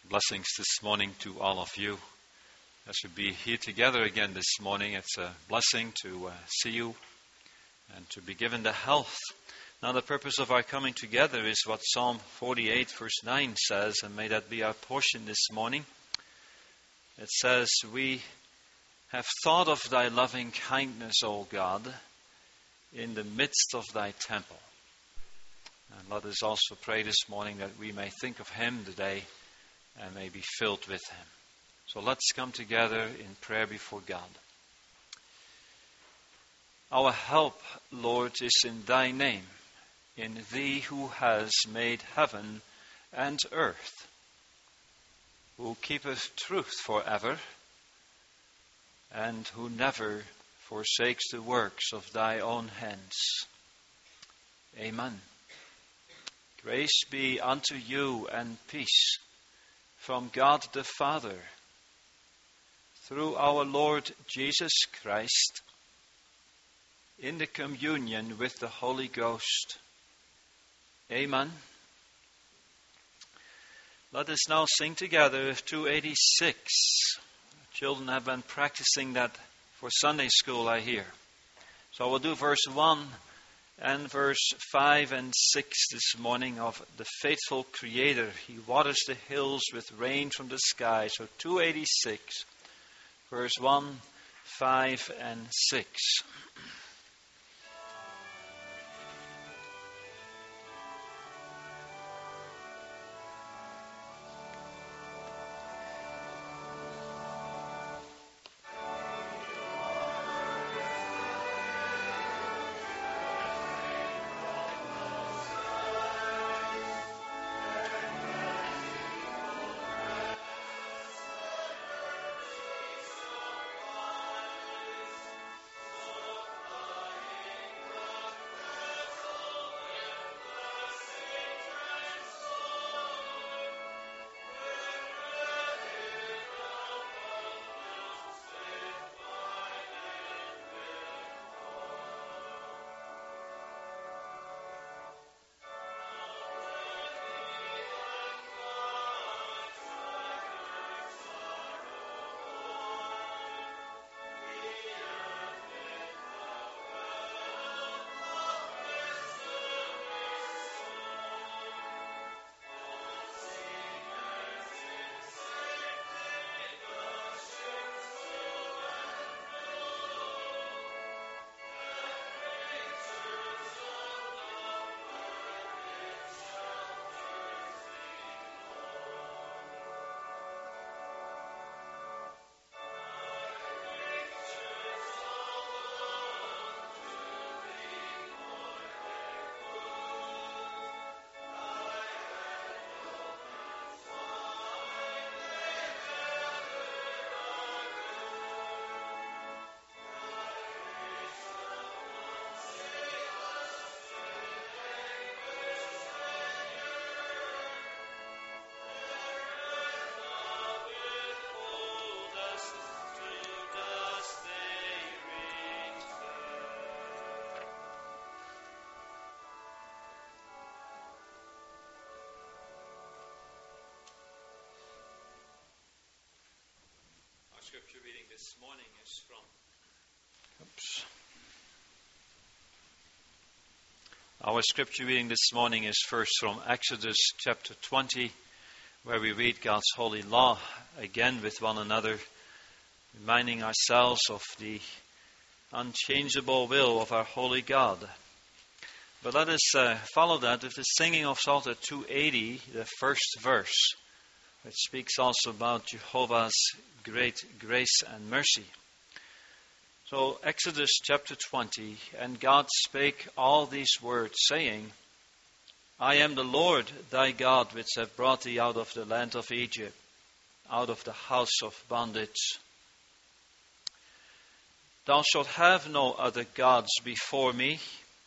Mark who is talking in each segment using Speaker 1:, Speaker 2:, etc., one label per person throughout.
Speaker 1: Blessings this morning to all of you. As we be here together again this morning, it's a blessing to see you and to be given the health. Now the purpose of our coming together is what Psalm 48 verse 9 says, and may that be our portion this morning. It says, "We have thought of thy loving kindness, O God, in the midst of thy temple." And let us also pray this morning that we may think of him today and may be filled with him. So let's come together in prayer before God. Our help, Lord, is in thy name, in thee who has made heaven and earth, who keepeth truth forever, and who never forsakes the works of thy own hands. Amen. Grace be unto you and peace from God the Father, through our Lord Jesus Christ, in the communion with the Holy Ghost. Amen. Let us now sing together 286. Children have been practicing that for Sunday school, I hear. So we'll do verse 1 and verse 5 and 6 this morning of the faithful Creator. He waters the hills with rain from the sky. So 286, verse 1, 5 and 6. Scripture reading this morning is from Our scripture reading this morning is first from Exodus chapter 20, where we read God's holy law again with one another, reminding ourselves of the unchangeable will of our holy God. But let us follow that with the singing of Psalter 280, the first verse, which speaks also about Jehovah's great grace and mercy. So, Exodus chapter 20, "And God spake all these words, saying, I am the Lord thy God, which have brought thee out of the land of Egypt, out of the house of bondage. Thou shalt have no other gods before me.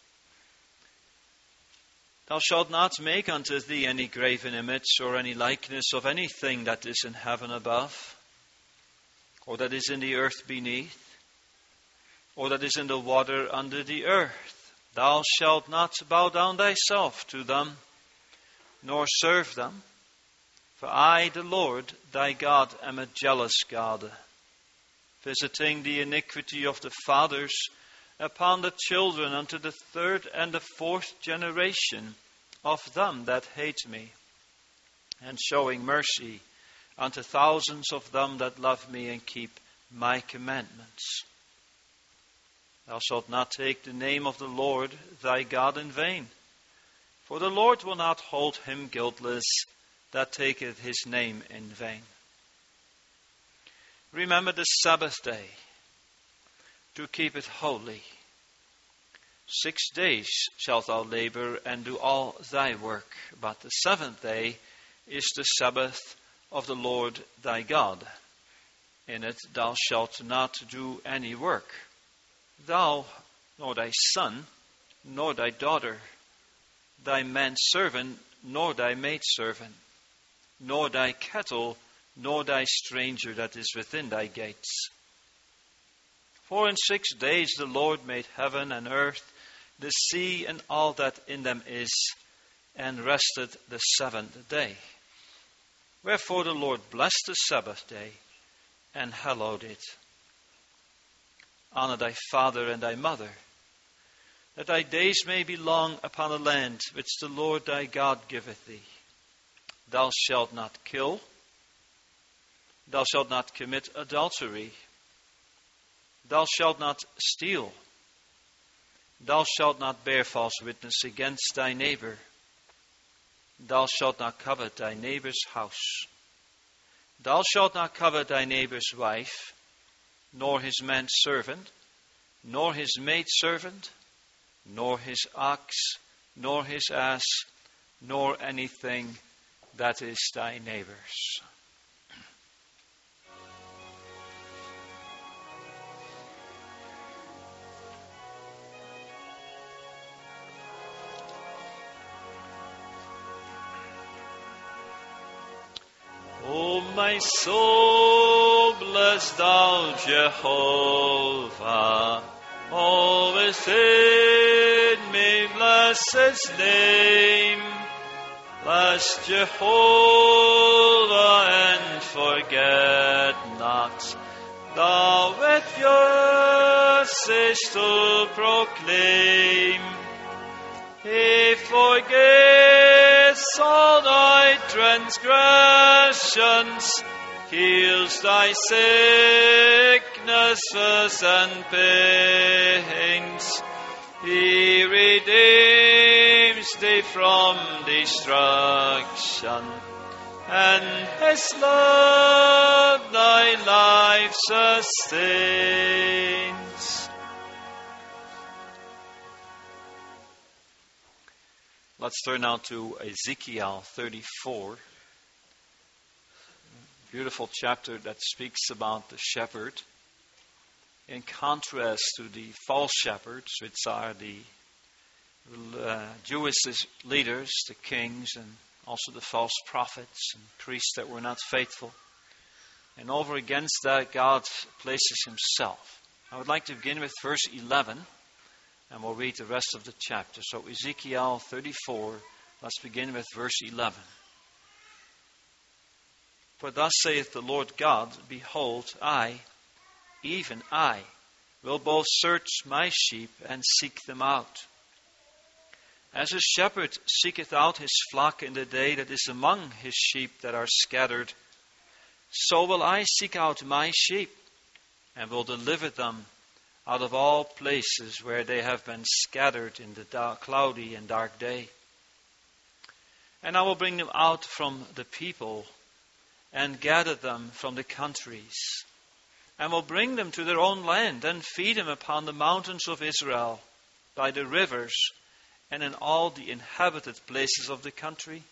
Speaker 1: Thou shalt not make unto thee any graven image or any likeness of anything that is in heaven above, or that is in the earth beneath, or that is in the water under the earth. Thou shalt not bow down thyself to them, nor serve them. For I, the Lord, thy God, am a jealous God, visiting the iniquity of the fathers upon the children unto the third and the fourth generation of them that hate me, and showing mercy unto thousands of them that love me and keep my commandments. Thou shalt not take the name of the Lord thy God in vain, for the Lord will not hold him guiltless that taketh his name in vain. Remember the Sabbath day, to keep it holy. 6 days shalt thou labor and do all thy work, but the seventh day is the Sabbath of the Lord thy God. In it thou shalt not do any work, thou, nor thy son, nor thy daughter, thy manservant, nor thy maidservant, nor thy cattle, nor thy stranger that is within thy gates. For in 6 days the Lord made heaven and earth, the sea and all that in them is, and rested the seventh day. Wherefore the Lord blessed the Sabbath day, and hallowed it. Honor thy father and thy mother, that thy days may be long upon the land which the Lord thy God giveth thee. Thou shalt not kill. Thou shalt not commit adultery. Thou shalt not steal. Thou shalt not bear false witness against thy neighbor. Thou shalt not covet thy neighbor's house. Thou shalt not covet thy neighbor's wife, nor his manservant, nor his maidservant, nor his ox, nor his ass, nor anything that is thy neighbor's. O my soul, bless thou Jehovah. All within me bless his name. Bless Jehovah and forget not thou with your cease to proclaim. He forgets all thy transgressions, heals thy sicknesses and pains. He redeems thee from destruction, and his love thy life sustains. Let's turn now to Ezekiel 34. Beautiful chapter that speaks about the shepherd, in contrast to the false shepherds, which are the Jewish leaders, the kings, and also the false prophets and priests that were not faithful. And over against that, God places himself. I would like to begin with verse 11, and we'll read the rest of the chapter. So Ezekiel 34, let's begin with verse 11. For thus saith the Lord God, Behold, I, even I, will both search my sheep and seek them out. As a shepherd seeketh out his flock in the day that is among his sheep that are scattered, so will I seek out my sheep, and will deliver them out of all places where they have been scattered in the cloudy and dark day. And I will bring them out from the people, and gather them from the countries, and will bring them to their own land, and feed them upon the mountains of Israel, by the rivers, and in all the inhabited places of the country.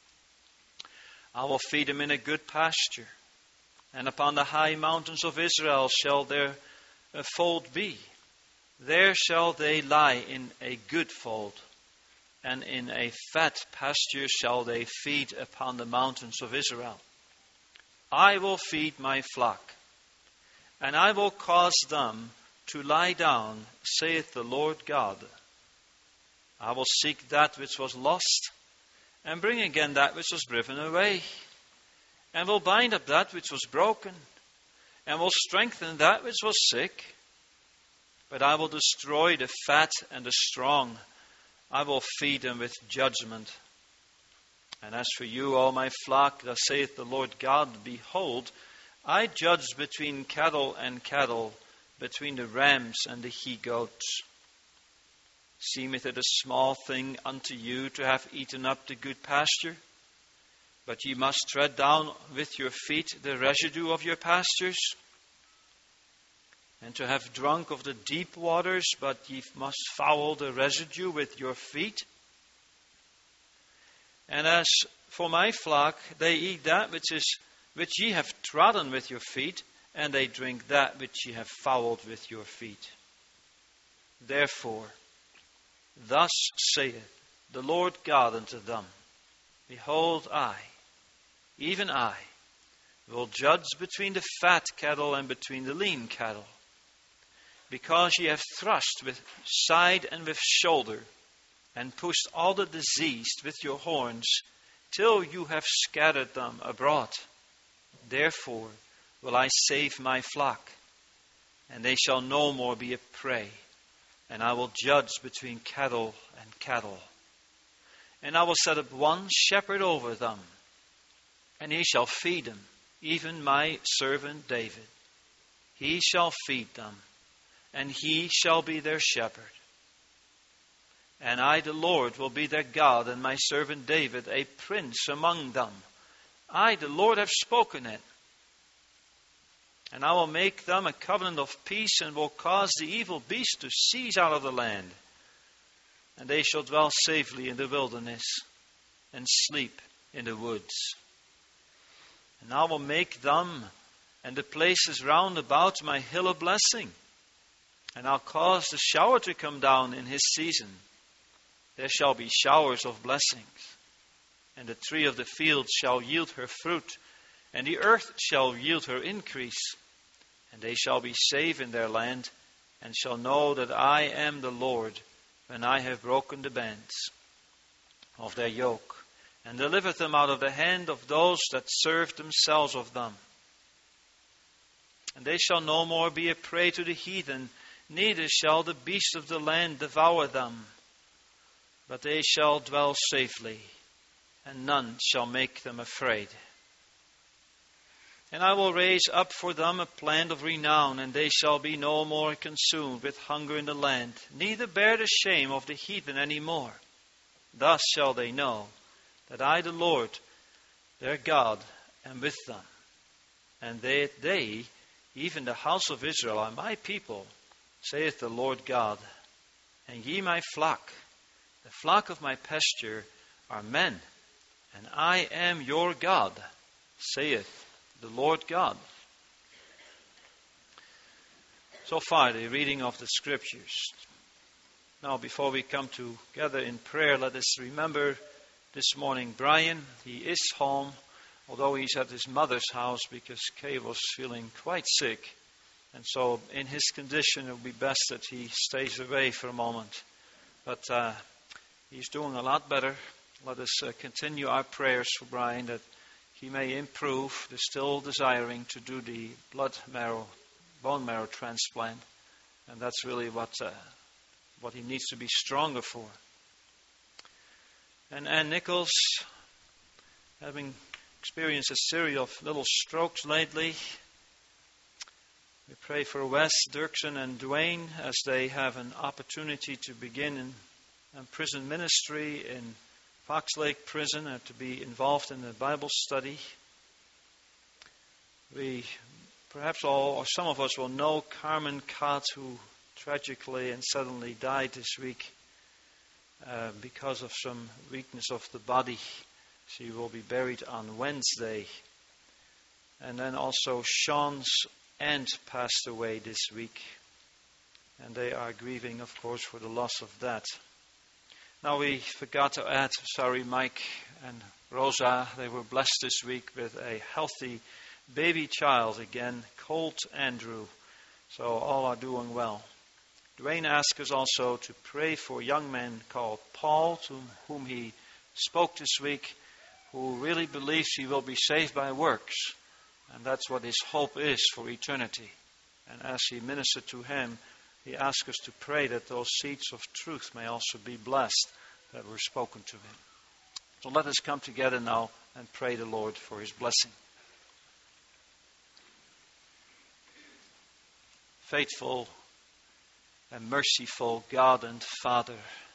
Speaker 1: I will feed them in a good pasture, and upon the high mountains of Israel shall their fold be. There shall they lie in a good fold, and in a fat pasture shall they feed upon the mountains of Israel. I will feed my flock, and I will cause them to lie down, saith the Lord God. I will seek that which was lost, and bring again that which was driven away, and will bind up that which was broken, and will strengthen that which was sick. But I will destroy the fat and the strong. I will feed them with judgment. And as for you, all my flock, thus saith the Lord God, behold, I judge between cattle and cattle, between the rams and the he-goats. Seemeth it a small thing unto you to have eaten up the good pasture? But ye must tread down with your feet the residue of your pastures. And to have drunk of the deep waters, but ye must foul the residue with your feet. And as for my flock, they eat that which ye have trodden with your feet, and they drink that which ye have fouled with your feet. Therefore, thus saith the Lord God unto them, behold, I, even I, will judge between the fat cattle and between the lean cattle. Because ye have thrust with side and with shoulder, and pushed all the diseased with your horns, till you have scattered them abroad. Therefore will I save my flock, and they shall no more be a prey. And I will judge between cattle and cattle. And I will set up one shepherd over them, and he shall feed them, even my servant David. He shall feed them, and he shall be their shepherd. And I, the Lord, will be their God, and my servant David a prince among them. I, the Lord, have spoken it. And I will make them a covenant of peace, and will cause the evil beast to cease out of the land. And they shall dwell safely in the wilderness, and sleep in the woods. And I will make them and the places round about my hill a blessing. And I'll cause the shower to come down in his season. There shall be showers of blessings. And the tree of the field shall yield her fruit, and the earth shall yield her increase. And they shall be safe in their land, and shall know that I am the Lord, when I have broken the bands of their yoke, and delivered them out of the hand of those that served themselves of them. And they shall no more be a prey to the heathen, neither shall the beasts of the land devour them. But they shall dwell safely, and none shall make them afraid. And I will raise up for them a plant of renown, and they shall be no more consumed with hunger in the land, neither bear the shame of the heathen any more. Thus shall they know that I, the Lord, their God, am with them, and they, even the house of Israel, are my people, saith the Lord God. And ye, my flock, the flock of my pasture, are men, and I am your God, saith the Lord God. So far, the reading of the Scriptures. Now, before we come together in prayer, let us remember this morning Brian. He is home, although he's at his mother's house because Kay was feeling quite sick. And so, in his condition, it would be best that he stays away for a moment. But he's doing a lot better. Let us continue our prayers for Brian, that he may improve. They're still desiring to do the bone marrow transplant. And that's really what he needs to be stronger for. And Ann Nichols, having experienced a series of little strokes lately, we pray for Wes, Dirksen, and Dwayne as they have an opportunity to begin in prison ministry in Fox Lake Prison and to be involved in the Bible study. We perhaps all, or some of us, will know Carmen Cott, who tragically and suddenly died this week because of some weakness of the body. She will be buried on Wednesday. And then also Sean's aunt passed away this week. And they are grieving, of course, for the loss of that. Now we forgot to add, Mike and Rosa, they were blessed this week with a healthy baby child again, Colt Andrew. So all are doing well. Dwayne asked us also to pray for a young man called Paul, to whom he spoke this week, who really believes he will be saved by works. And that's what his hope is for eternity. And as he ministered to him, he asks us to pray that those seeds of truth may also be blessed that were spoken to him. So let us come together now and pray the Lord for his blessing. Faithful and merciful God and Father,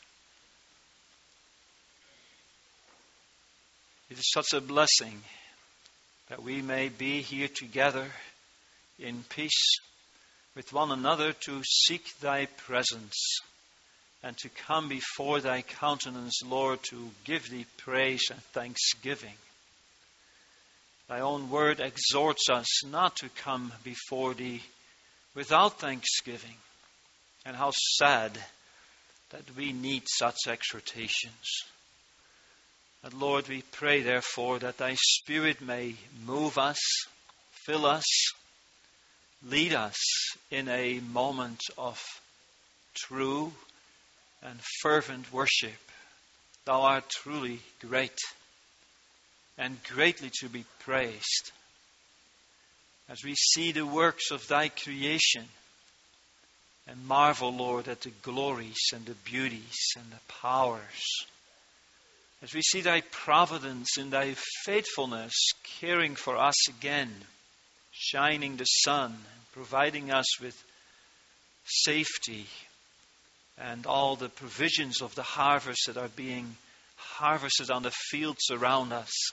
Speaker 1: it is such a blessing that we may be here together in peace with one another to seek thy presence and to come before thy countenance, Lord, to give thee praise and thanksgiving. Thy own word exhorts us not to come before thee without thanksgiving. And how sad that we need such exhortations. But Lord, we pray therefore that thy Spirit may move us, fill us, lead us in a moment of true and fervent worship. Thou art truly great and greatly to be praised. As we see the works of thy creation and marvel, Lord, at the glories and the beauties and the powers. As we see thy providence and thy faithfulness caring for us again, shining the sun, and providing us with safety and all the provisions of the harvest that are being harvested on the fields around us.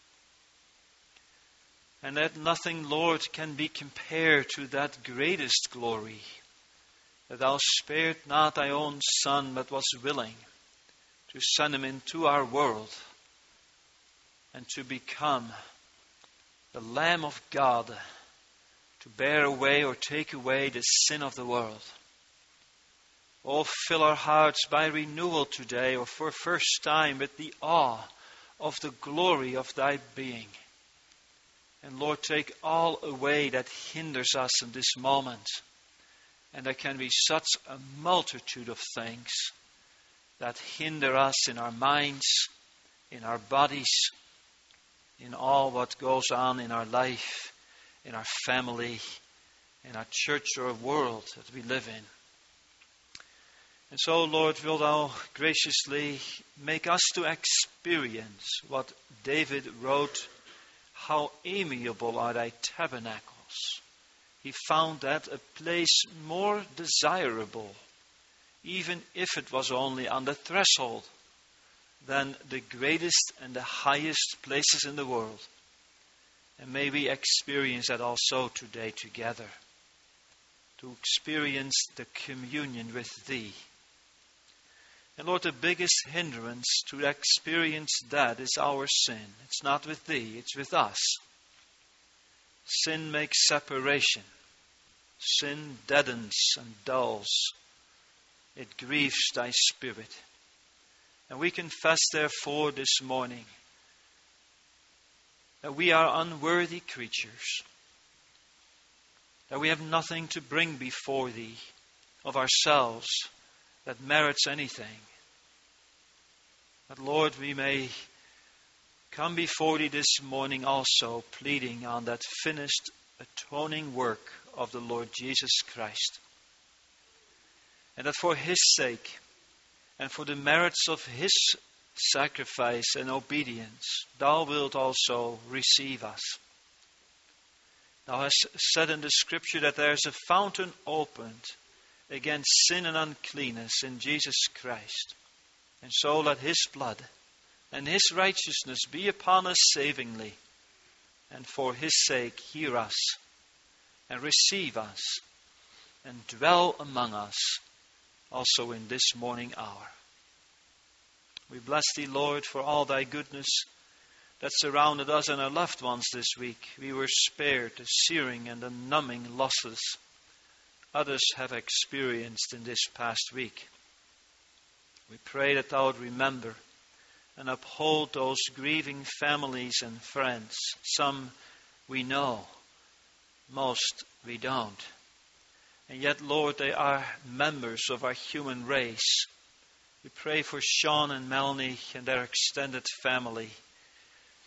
Speaker 1: And that nothing, Lord, can be compared to that greatest glory, that thou spared not thy own Son, but was willing to send him into our world and to become the Lamb of God to bear away or take away the sin of the world. Oh, fill our hearts by renewal today, or for first time, with the awe of the glory of thy being. And Lord, take all away that hinders us in this moment. And there can be such a multitude of things that hinder us in our minds, in our bodies, in all what goes on in our life, in our family, in our church or world that we live in. And so, Lord, will thou graciously make us to experience what David wrote, how amiable are thy tabernacles. He found that a place more desirable, even if it was only on the threshold, than the greatest and the highest places in the world. And may we experience that also today together, to experience the communion with thee. And Lord, the biggest hindrance to experience that is our sin. It's not with thee, it's with us. Sin makes separation. Sin deadens and dulls. It grieves thy spirit. And we confess therefore this morning that we are unworthy creatures, that we have nothing to bring before thee of ourselves that merits anything. But Lord, we may come before thee this morning also pleading on that finished atoning work of the Lord Jesus Christ. And that for his sake and for the merits of his sacrifice and obedience, thou wilt also receive us. Thou hast said in the Scripture that there is a fountain opened against sin and uncleanness in Jesus Christ. And so let his blood and his righteousness be upon us savingly. And for his sake hear us and receive us and dwell among us also in this morning hour. We bless thee, Lord, for all thy goodness that surrounded us and our loved ones this week. We were spared the searing and the numbing losses others have experienced in this past week. We pray that thou would remember and uphold those grieving families and friends. Some we know, most we don't. And yet, Lord, they are members of our human race. We pray for Sean and Melanie and their extended family.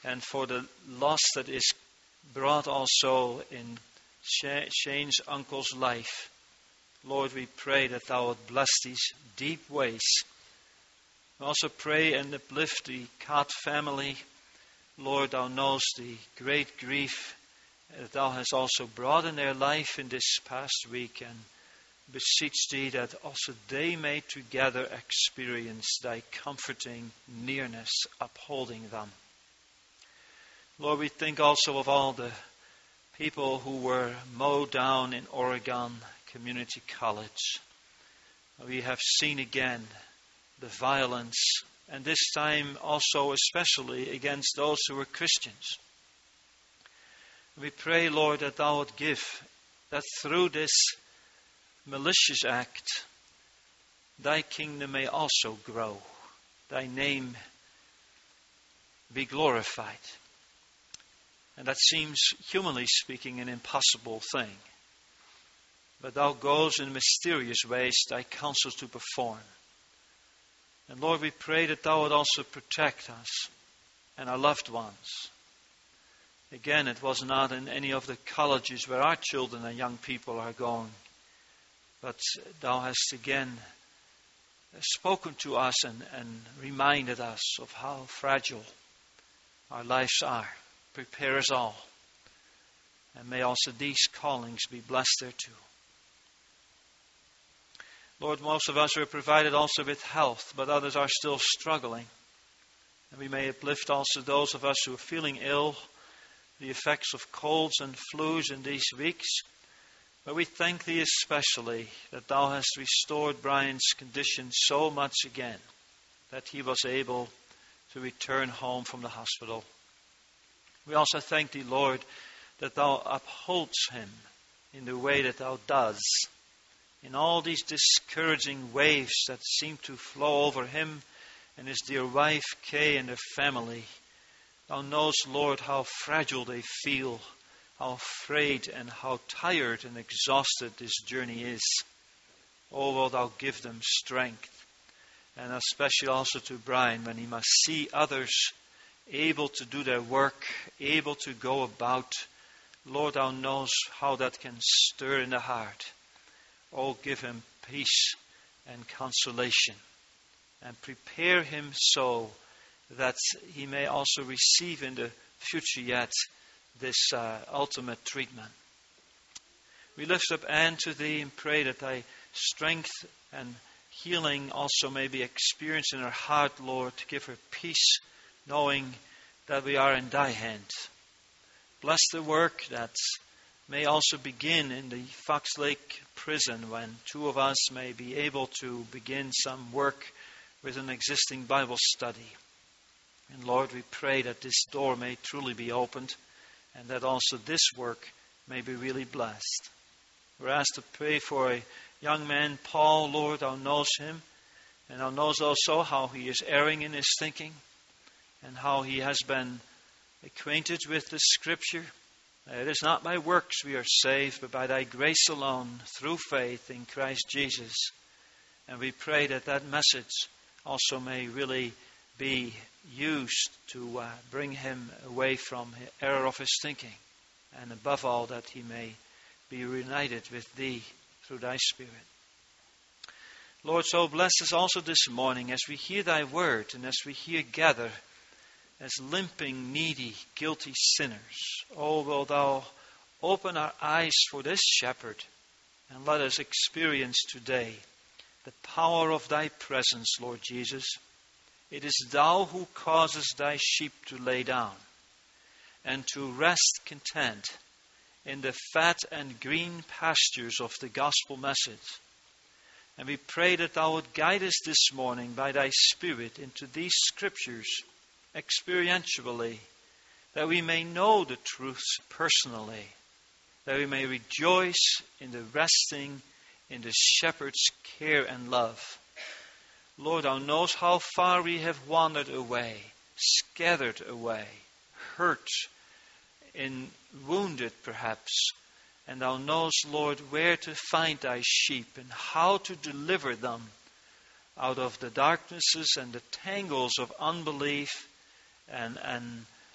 Speaker 1: and for the loss that is brought also in Shane's uncle's life. Lord, we pray that Thou would bless these deep ways. We also pray and uplift the Cott family. Lord, Thou knowest the great grief that Thou hast also brought in their life in this past week, and beseech Thee that also they may together experience Thy comforting nearness, upholding them. Lord, we think also of all the people who were mowed down in Oregon Community College. We have seen again the violence, and this time also especially against those who were Christians. We pray, Lord, that Thou would give that through this malicious act, Thy kingdom may also grow, Thy name be glorified. And that seems, humanly speaking, an impossible thing. But Thou goes in mysterious ways Thy counsel to perform. And Lord, we pray that Thou would also protect us and our loved ones. Again, it was not in any of the colleges where our children and young people are going. But Thou hast again spoken to us and reminded us of how fragile our lives are. Prepare us all. And may also these callings be blessed thereto. Lord, most of us are provided also with health, but others are still struggling. And we may uplift also those of us who are feeling ill, the effects of colds and flus in these weeks. But we thank Thee especially that Thou hast restored Brian's condition so much again that he was able to return home from the hospital. We also thank Thee, Lord, that Thou upholds him in the way that Thou does. In all these discouraging waves that seem to flow over him and his dear wife, Kay, and their family, Thou knowest, Lord, how fragile they feel, how afraid and how tired and exhausted this journey is. Oh, will Thou give them strength, and especially also to Brian when he must see others able to do their work, able to go about. Lord, Thou knowest how that can stir in the heart. Oh, give him peace and consolation, and prepare him so that he may also receive in the future yet this ultimate treatment. We lift up Anne to Thee and pray that Thy strength and healing also may be experienced in her heart, Lord, to give her peace, knowing that we are in Thy hand. Bless the work that may also begin in the Fox Lake prison, when two of us may be able to begin some work with an existing Bible study. And Lord, we pray that this door may truly be opened, and that also this work may be really blessed. We're asked to pray for a young man, Paul. Lord, Thou knowest him, and Thou knowest also how he is erring in his thinking, and how he has been acquainted with the Scripture. It is not by works we are saved, but by Thy grace alone, through faith in Christ Jesus. And we pray that that message also may really be used to bring him away from the error of his thinking. And above all, that he may be reunited with Thee through Thy Spirit. Lord, so bless us also this morning as we hear Thy word and as we here gather as limping, needy, guilty sinners. Oh, will Thou open our eyes for this shepherd, and let us experience today the power of Thy presence, Lord Jesus. It is Thou who causes Thy sheep to lay down and to rest content in the fat and green pastures of the gospel message. And we pray that Thou would guide us this morning by Thy Spirit into these Scriptures experientially, that we may know the truths personally, that we may rejoice in the resting in the shepherd's care and love. Lord, Thou knowest how far we have wandered away, scattered away, hurt, wounded perhaps. And Thou knowest, Lord, where to find Thy sheep and how to deliver them out of the darknesses and the tangles of unbelief and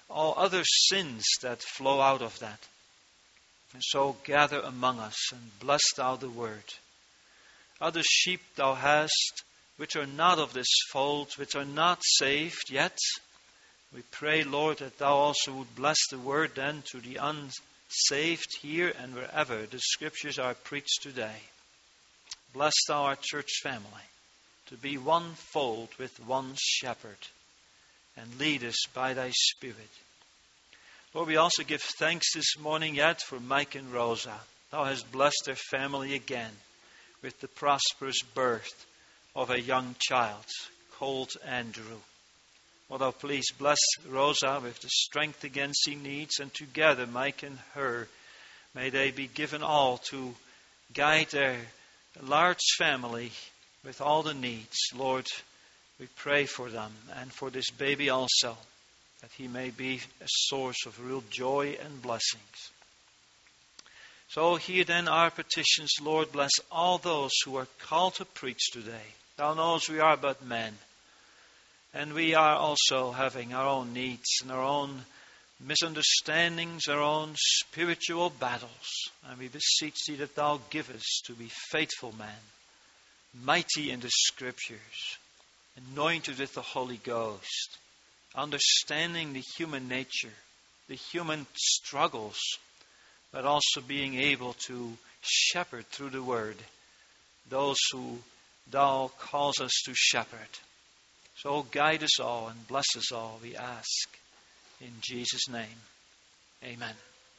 Speaker 1: all other sins that flow out of that. And so gather among us and bless thou the word. Other sheep thou hast, which are not of this fold, which are not saved yet. We pray, Lord, that thou also would bless the word then to the unsaved here and wherever the scriptures are preached today. Bless thou our church family to be one fold with one shepherd, and lead us by thy Spirit. Lord, we also give thanks this morning yet for Mike and Rosa. Thou hast blessed their family again with the prosperous birth of a young child called Andrew. Lord, thou please bless Rosa with the strength again she needs, and together Mike and her, may they be given all to guide their large family with all the needs. Lord, we pray for them and for this baby also, that he may be a source of real joy and blessings. So hear then our petitions, Lord. Bless all those who are called to preach today. Thou knowest we are but men, and we are also having our own needs and our own misunderstandings, our own spiritual battles. And we beseech thee that thou give us to be faithful men, mighty in the Scriptures, anointed with the Holy Ghost, understanding the human nature, the human struggles, but also being able to shepherd through the Word those who thou calls us to shepherd. So guide us all and bless us all, we ask. In Jesus' name, amen.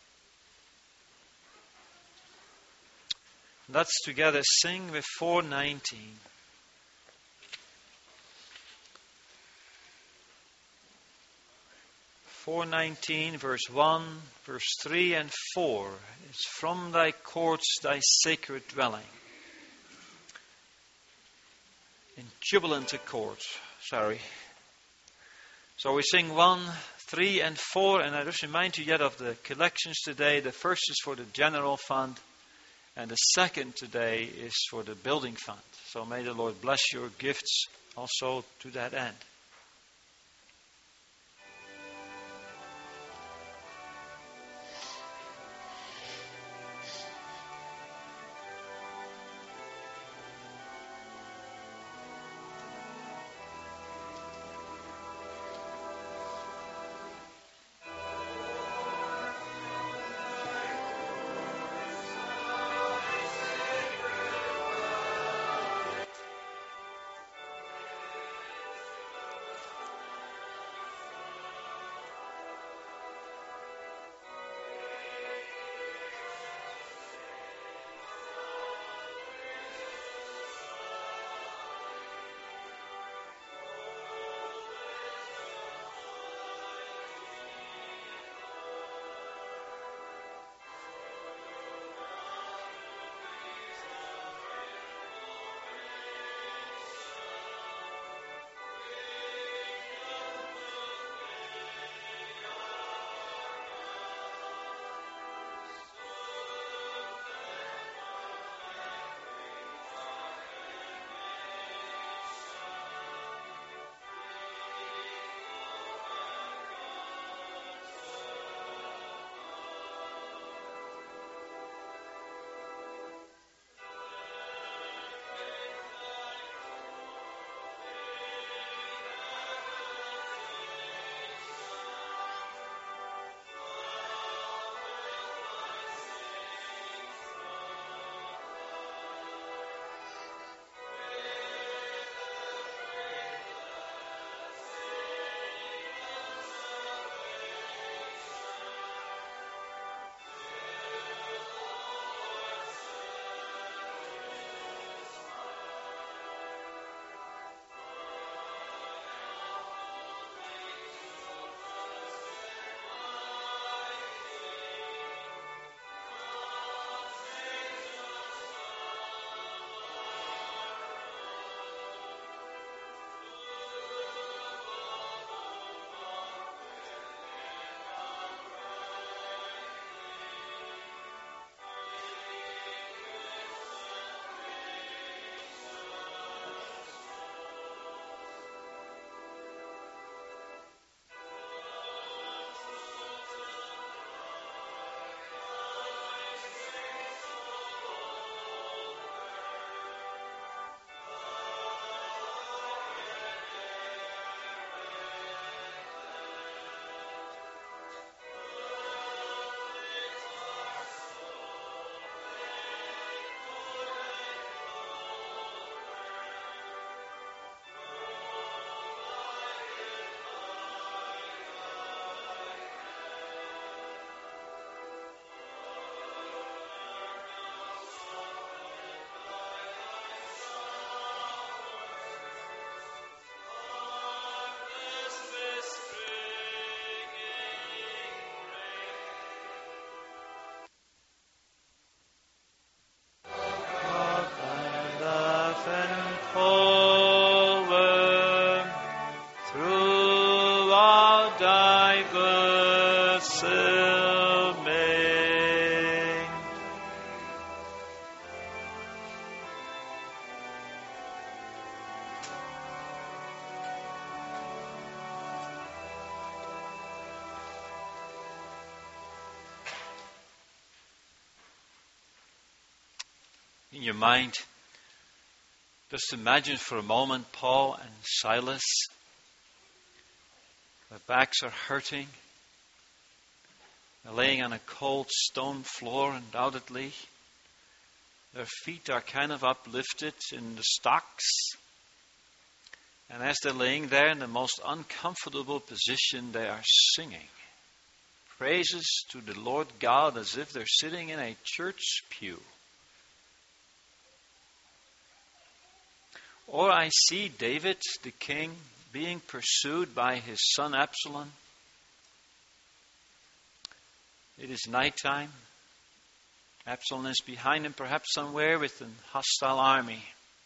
Speaker 1: Let's together sing with 419. 419, verse 1, verse 3 and 4. It's from thy courts, thy sacred dwelling. In jubilant accord. So we sing 1, 3 and 4, and I just remind you yet of the collections today. The first is for the general fund, and the second today is for the building fund. So may the Lord bless your gifts also to that end. in your mind, just imagine for a moment Paul and Silas. Their backs are hurting. They're laying on a cold stone floor, undoubtedly. Their feet are kind of uplifted in the stocks. And as they're laying there in the most uncomfortable position, they are singing praises to the Lord God as if they're sitting in a church pew. Or I see David, the king, being pursued by his son Absalom. It is nighttime. Absalom is behind him, perhaps somewhere with a hostile army.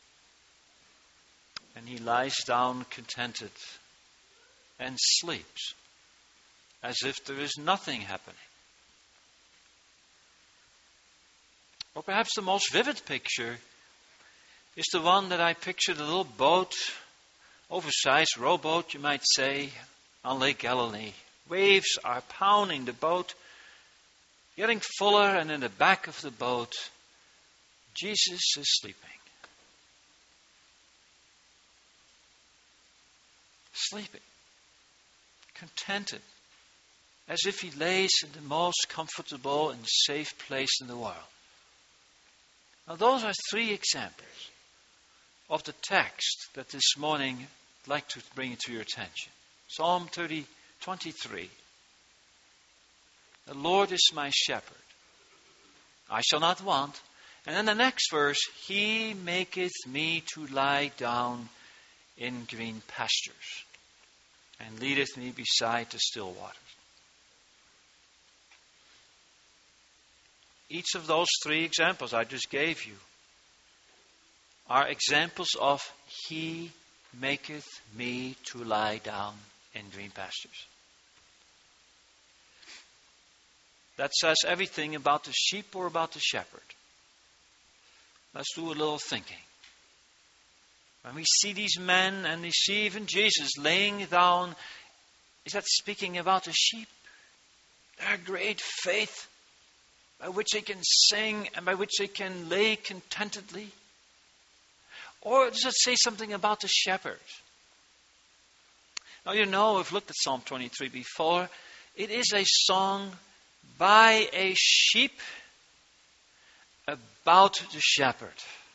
Speaker 1: And he lies down contented and sleeps as if there is nothing happening. Or perhaps the most vivid picture is the one that I pictured, a little boat, oversized rowboat, you might say, on Lake Galilee. Waves are pounding the boat, getting fuller, and in the back of the boat, Jesus is sleeping. Sleeping. Contented. As if he lays in the most comfortable and safe place in the world. Now those are three examples of the text that this morning I'd like to bring to your attention. Psalm 23. The Lord is my shepherd. I shall not want. And then the next verse, He maketh me to lie down in green pastures, and leadeth me beside the still waters. Each of those three examples I just gave you are examples of He maketh me to lie down in green pastures. That says everything about the sheep or about the shepherd. Let's do a little thinking. When we see these men and we see even Jesus laying down, is that speaking about the sheep? Their great faith by which they can sing and by which they can lay contentedly? Or does it say something about the shepherd? Now you know, we've looked at Psalm 23 before. It is a song by a sheep about the shepherd.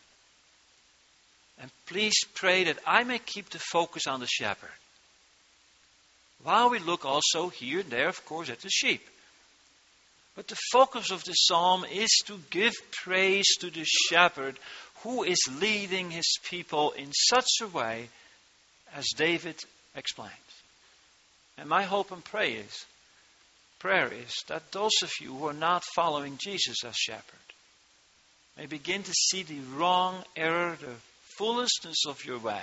Speaker 1: And please pray that I may keep the focus on the shepherd, while we look also here and there, of course, at the sheep. But the focus of the psalm is to give praise to the shepherd who is leading his people in such a way as David explains. And my hope and prayer is that those of you who are not following Jesus as shepherd may begin to see the wrong error, the foolishness of your way.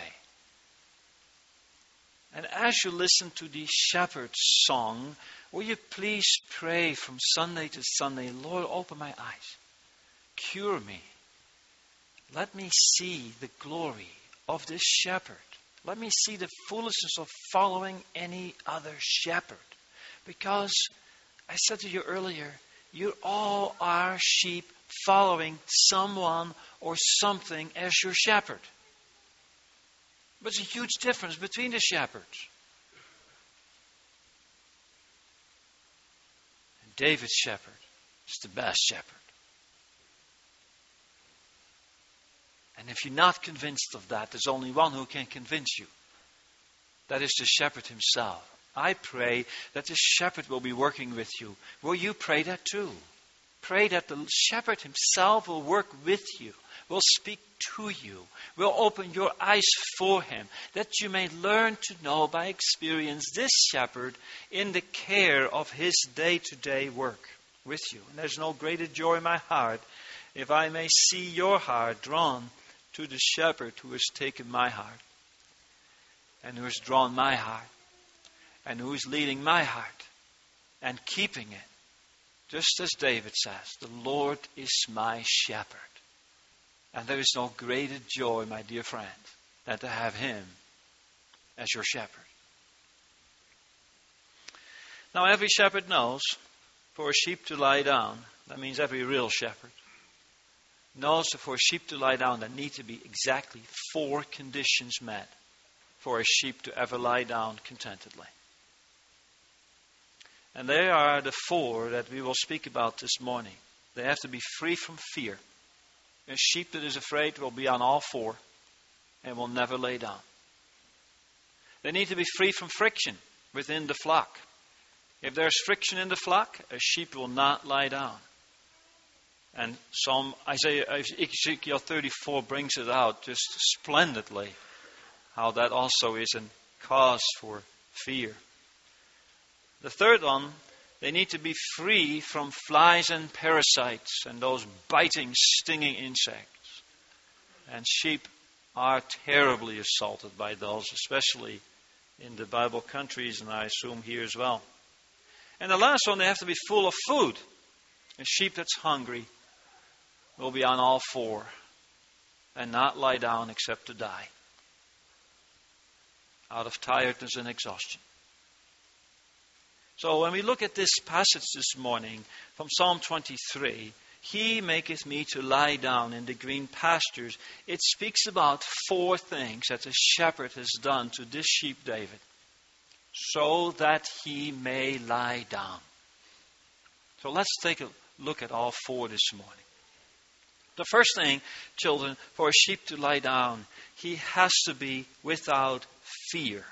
Speaker 1: And as you listen to the shepherd's song, will you please pray from Sunday to Sunday, Lord, open my eyes. Cure me. Let me see the glory of this shepherd. Let me see the foolishness of following any other shepherd. Because, I said to you earlier, you all are sheep following someone or something as your shepherd. But there's a huge difference between the shepherds. And David's shepherd is the best shepherd. And if you're not convinced of that, there's only one who can convince you. That is the shepherd himself. I pray that the shepherd will be working with you. Will you pray that too? Pray that the shepherd himself will work with you, will speak to you, will open your eyes for him, that you may learn to know by experience this shepherd in the care of his day-to-day work with you. And there's no greater joy in my heart if I may see your heart drawn to the shepherd who has taken my heart and who has drawn my heart and who is leading my heart and keeping it. Just as David says, the Lord is my shepherd. And there is no greater joy, my dear friend, than to have him as your shepherd. Now, every shepherd knows for a sheep to lie down, that means every real shepherd, No, so for a sheep to lie down, there need to be exactly 4 conditions met for a sheep to ever lie down contentedly. And they are the 4 that we will speak about this morning. They have to be free from fear. A sheep that is afraid will be on all 4 and will never lay down. They need to be free from friction within the flock. If there's friction in the flock, a sheep will not lie down. And Ezekiel 34 brings it out just splendidly, how that also is a cause for fear. The third one, they need to be free from flies and parasites and those biting, stinging insects. And sheep are terribly assaulted by those, especially in the Bible countries, and I assume here as well. And the last one, they have to be full of food. A sheep that's hungry will be on all 4 and not lie down except to die out of tiredness and exhaustion. So when we look at this passage this morning from Psalm 23, He maketh me to lie down in the green pastures. It speaks about 4 things that the shepherd has done to this sheep David, so that he may lie down. So let's take a look at all 4 this morning. The first thing, children, for a sheep to lie down, he has to be without fear.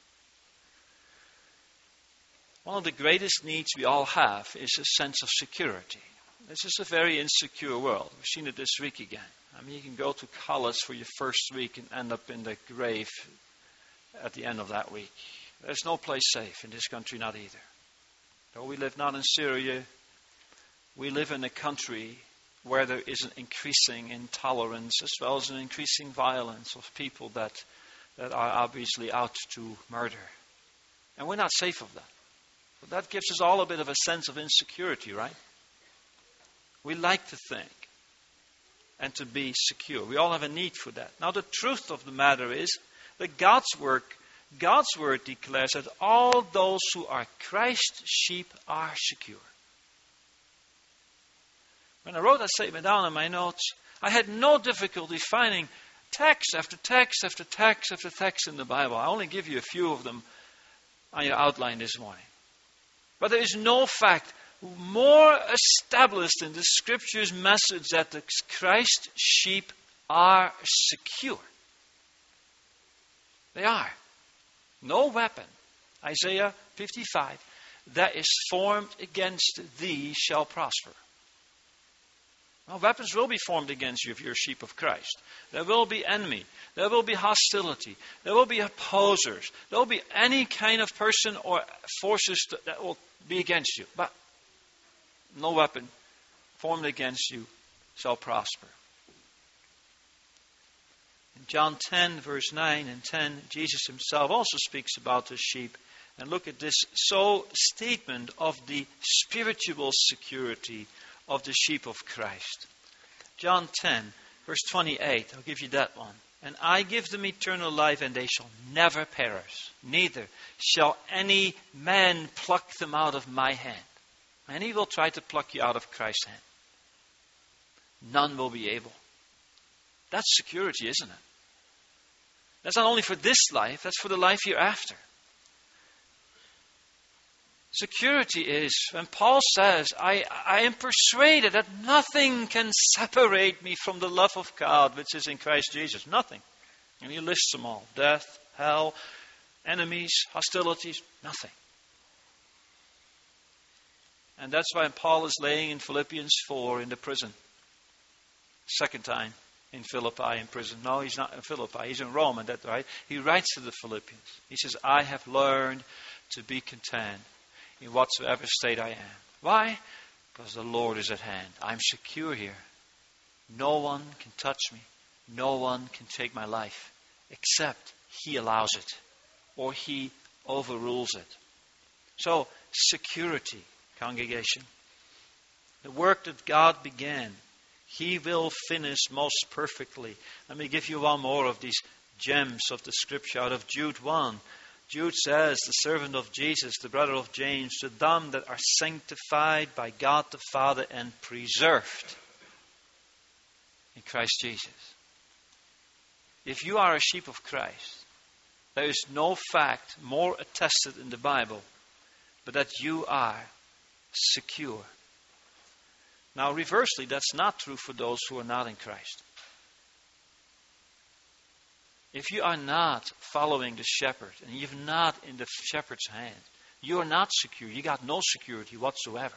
Speaker 1: One of the greatest needs we all have is a sense of security. This is a very insecure world. We've seen it this week again. I mean, you can go to college for your first week and end up in the grave at the end of that week. There's no place safe in this country, not either. Though we live not in Syria, we live in a country where there is an increasing intolerance as well as an increasing violence of people that are obviously out to murder. And we're not safe of that. But that gives us all a bit of a sense of insecurity, right? We like to think and to be secure. We all have a need for that. Now, the truth of the matter is that God's Word declares that all those who are Christ's sheep are secure. When I wrote that statement down in my notes, I had no difficulty finding text after text after text after text in the Bible. I only give you a few of them on your outline this morning. But there is no fact more established in the Scripture's message that the Christ sheep are secure. They are. No weapon, Isaiah 55, that is formed against thee shall prosper. Now, weapons will be formed against you if you're a sheep of Christ. There will be enemy. There will be hostility. There will be opposers. There will be any kind of person or forces that will be against you. But no weapon formed against you shall prosper. In John 10, verse 9 and 10, Jesus himself also speaks about the sheep. And look at this statement of the spiritual security of the sheep of Christ. John 10, verse 28. I'll give you that one. And I give them eternal life, and they shall never perish. Neither shall any man pluck them out of my hand. And he will try to pluck you out of Christ's hand. None will be able. That's security, isn't it? That's not only for this life, that's for the life hereafter. Security is, when Paul says, I am persuaded that nothing can separate me from the love of God which is in Christ Jesus. Nothing. And he lists them all. Death, hell, enemies, hostilities, nothing. And that's why Paul is laying in Philippians 4 in the prison. Second time in Philippi in prison. No, he's not in Philippi. He's in Rome, and that's right. He writes to the Philippians. He says, I have learned to be content in whatsoever state I am. Why? Because the Lord is at hand. I'm secure here. No one can touch me. No one can take my life except He allows it or He overrules it. So, security, congregation. The work that God began, He will finish most perfectly. Let me give you one more of these gems of the Scripture out of Jude 1. Jude says, the servant of Jesus, the brother of James, to them that are sanctified by God the Father and preserved. in Christ Jesus. If you are a sheep of Christ, there is no fact more attested in the Bible but that you are secure. Now, reversely, that's not true for those who are not in Christ. If you are not following the shepherd and you're not in the shepherd's hand, you are not secure. You got no security whatsoever.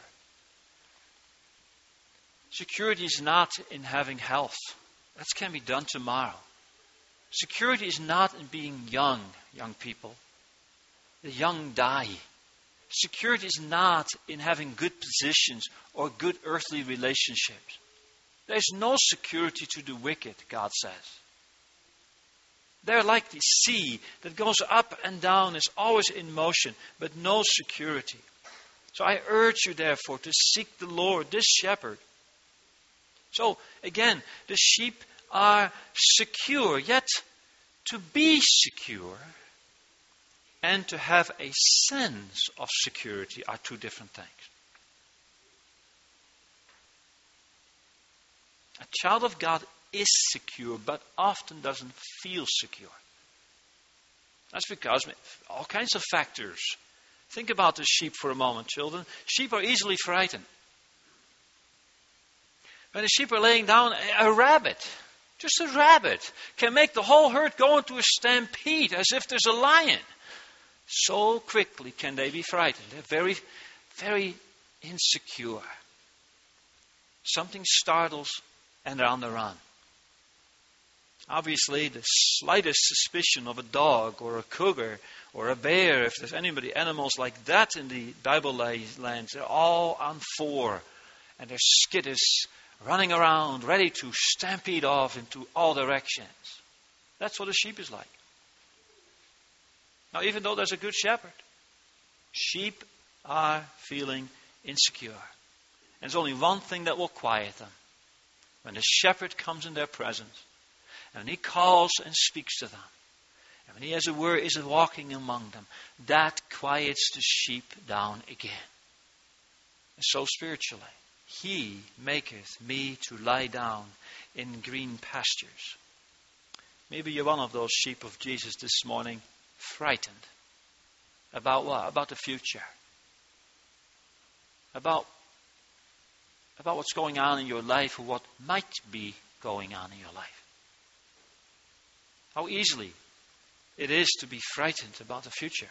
Speaker 1: Security is not in having health. That can be done tomorrow. Security is not in being young people. The young die. Security is not in having good positions or good earthly relationships. There's no security to the wicked, God says. They're like the sea that goes up and down, is always in motion, but no security. So I urge you, therefore, to seek the Lord, this shepherd. So, again, the sheep are secure, yet to be secure and to have a sense of security are two different things. A child of God is secure, but often doesn't feel secure. That's because all kinds of factors. Think about the sheep for a moment, children. Sheep are easily frightened. When the sheep are laying down, a rabbit, just a rabbit, can make the whole herd go into a stampede as if there's a lion. So quickly can they be frightened. They're very, very insecure. Something startles and they're on the run. Obviously, the slightest suspicion of a dog or a cougar or a bear, if there's animals like that in the Bible lands, they're all on four. And they're skittish, running around, ready to stampede off into all directions. That's what a sheep is like. Now, even though there's a good shepherd, sheep are feeling insecure. And there's only one thing that will quiet them. When the shepherd comes in their presence, and he calls and speaks to them, and when he has a word, is walking among them, that quiets the sheep down again. And so spiritually, he maketh me to lie down in green pastures. Maybe you're one of those sheep of Jesus this morning, frightened. About what? About the future. About what's going on in your life or what might be going on in your life. How easily it is to be frightened about the future.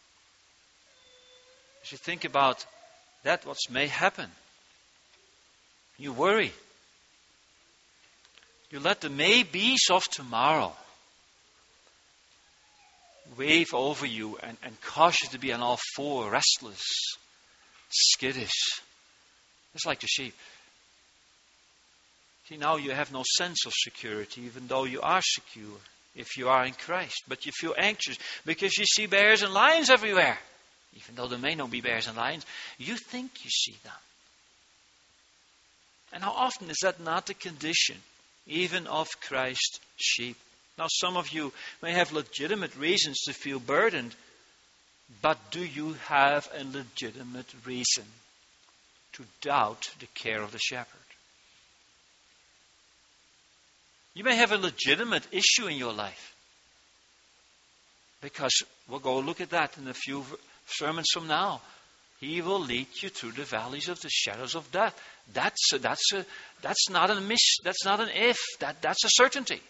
Speaker 1: As you think about that, what may happen, you worry. You let the maybes of tomorrow wave over you and cause you to be on all four, restless, skittish. It's like the sheep. See, now you have no sense of security, even though you are secure if you are in Christ. But you feel anxious because you see bears and lions everywhere. Even though there may not be bears and lions, you think you see them. And how often is that not the condition, even of Christ's sheep? Now, some of you may have legitimate reasons to feel burdened, but do you have a legitimate reason to doubt the care of the shepherd? You may have a legitimate issue in your life, because we'll go look at that in a few sermons from now. He will lead you through the valleys of the shadows of death. That's not an if. That's a certainty.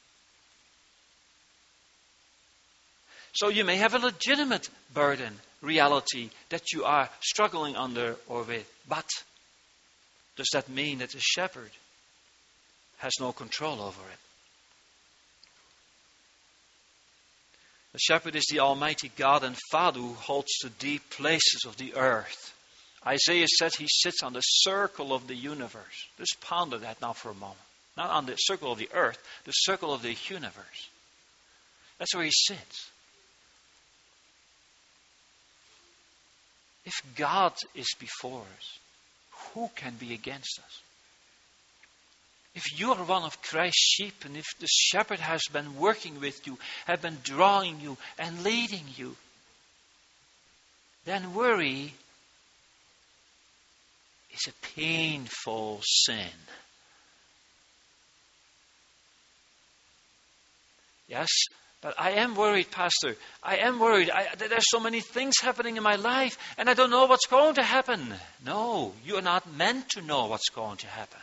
Speaker 1: So you may have a legitimate burden, reality that you are struggling under or with. But does that mean that the shepherd has no control over it? The shepherd is the Almighty God and Father who holds the deep places of the earth. Isaiah said he sits on the circle of the universe. Just ponder that now for a moment. Not on the circle of the earth, the circle of the universe. That's where he sits. If God is before us, who can be against us? If you are one of Christ's sheep, and if the shepherd has been working with you, have been drawing you and leading you, then worry is a painful sin. Yes, but I am worried, Pastor. I am worried. There's so many things happening in my life, and I don't know what's going to happen. No, you are not meant to know what's going to happen.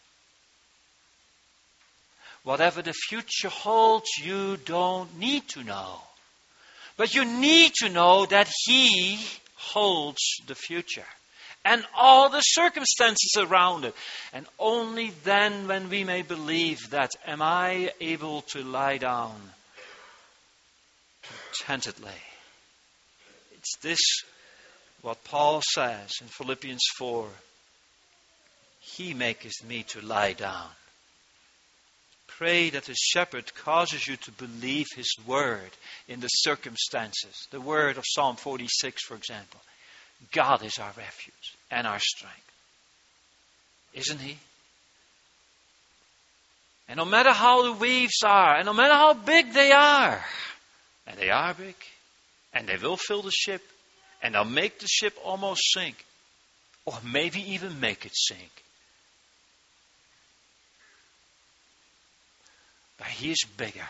Speaker 1: Whatever the future holds, you don't need to know. But you need to know that He holds the future and all the circumstances around it. And only then, when we may believe that, am I able to lie down contentedly. It's this what Paul says in Philippians 4. He maketh me to lie down. Pray that the shepherd causes you to believe His word in the circumstances. The word of Psalm 46, for example. God is our refuge and our strength. Isn't He? And no matter how the waves are, and no matter how big they are, and they are big, and they will fill the ship, and they'll make the ship almost sink, or maybe even make it sink. But He is bigger,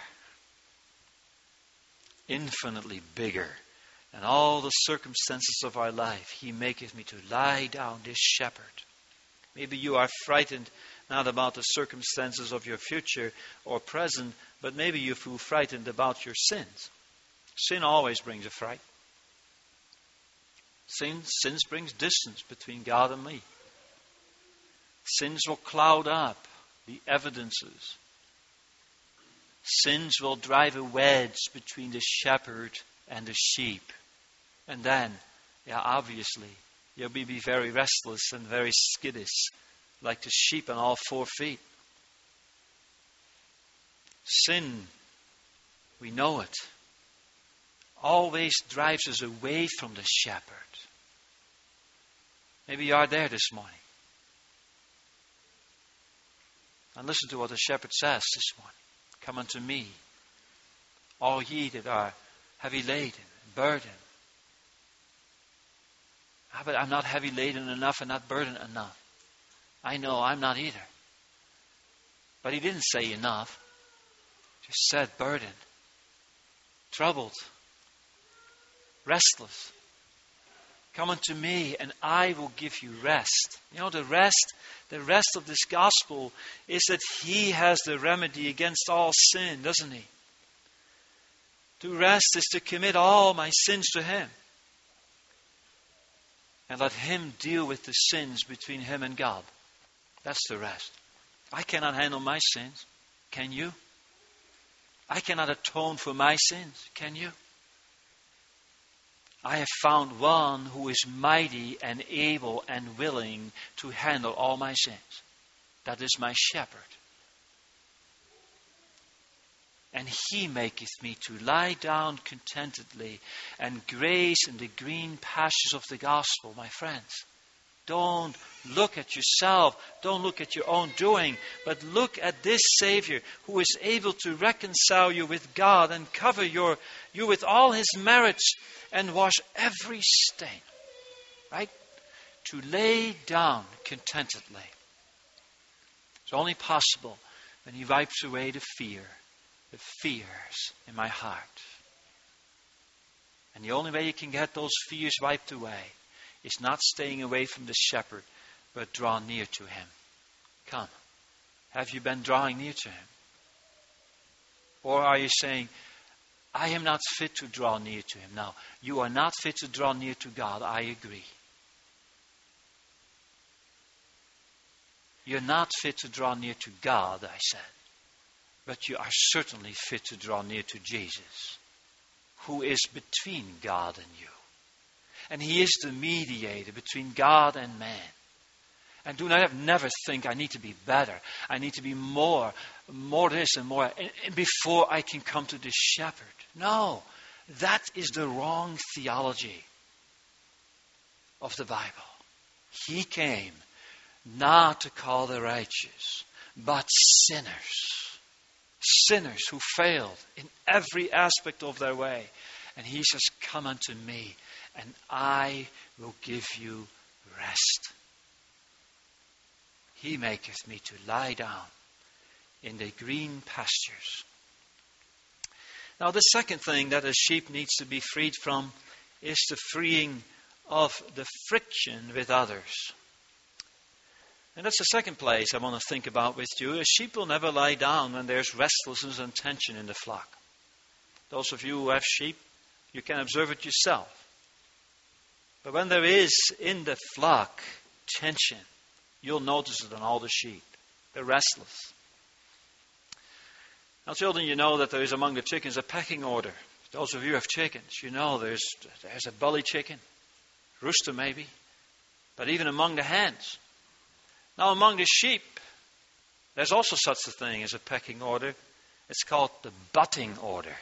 Speaker 1: infinitely bigger than all the circumstances of our life. He maketh me to lie down, this shepherd. Maybe you are frightened not about the circumstances of your future or present, but maybe you feel frightened about your sins. Sin always brings a fright. Sins brings distance between God and me. Sins will cloud up the evidences. Sins will drive a wedge between the shepherd and the sheep. And then, obviously, you'll be very restless and very skittish, like the sheep on all 4 feet. Sin, we know it, always drives us away from the shepherd. Maybe you are there this morning. And listen to what the shepherd says this morning. Come unto me, all ye that are heavy laden, burdened. But I'm not heavy laden enough and not burdened enough. I know I'm not either. But He didn't say enough. Just said burdened, troubled, restless. Come unto me and I will give you rest. You know, the rest of this gospel is that He has the remedy against all sin, doesn't He? To rest is to commit all my sins to Him. And let Him deal with the sins between Him and God. That's the rest. I cannot handle my sins. Can you? I cannot atone for my sins. Can you? I have found one who is mighty and able and willing to handle all my sins. That is my shepherd. And He maketh me to lie down contentedly and graze in the green pastures of the gospel, my friends. Don't look at yourself. Don't look at your own doing. But look at this Savior who is able to reconcile you with God and cover you with all His merits and wash every stain. Right? To lay down contentedly. It's only possible when He wipes away the fears in my heart. And the only way you can get those fears wiped away is not staying away from the shepherd, but draw near to Him. Come. Have you been drawing near to Him? Or are you saying, I am not fit to draw near to Him? No, you are not fit to draw near to God. I agree. You're not fit to draw near to God, I said. But you are certainly fit to draw near to Jesus, who is between God and you. And He is the mediator between God and man. And do not never think I need to be better. I need to be more this and more, and before I can come to this shepherd. No, that is the wrong theology of the Bible. He came not to call the righteous, but sinners. Sinners who failed in every aspect of their way. And He says, come unto me, and I will give you rest. He maketh me to lie down in the green pastures. Now, the second thing that a sheep needs to be freed from is the freeing of the friction with others. And that's the second place I want to think about with you. A sheep will never lie down when there's restlessness and tension in the flock. Those of you who have sheep, you can observe it yourself. But when there is in the flock tension, you'll notice it on all the sheep. They're restless. Now, children, you know that there is among the chickens a pecking order. Those of you who have chickens, you know there's a bully chicken, rooster maybe, but even among the hens. Now, among the sheep, there's also such a thing as a pecking order. It's called the butting order.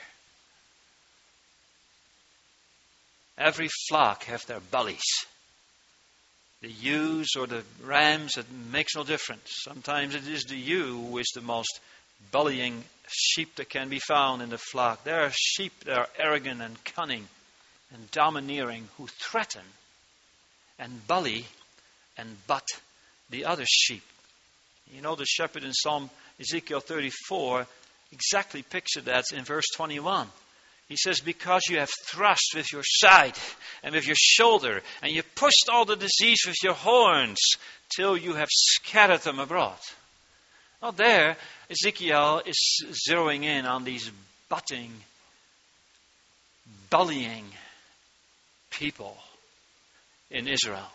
Speaker 1: Every flock have their bullies. The ewes or the rams, it makes no difference. Sometimes it is the ewe who is the most bullying sheep that can be found in the flock. There are sheep that are arrogant and cunning and domineering, who threaten and bully and butt the other sheep. You know, the shepherd in Psalm Ezekiel 34 exactly pictured that in verse 21. He says, because you have thrust with your side and with your shoulder, and you pushed all the disease with your horns, till you have scattered them abroad. Well, there, Ezekiel is zeroing in on these butting, bullying people in Israel.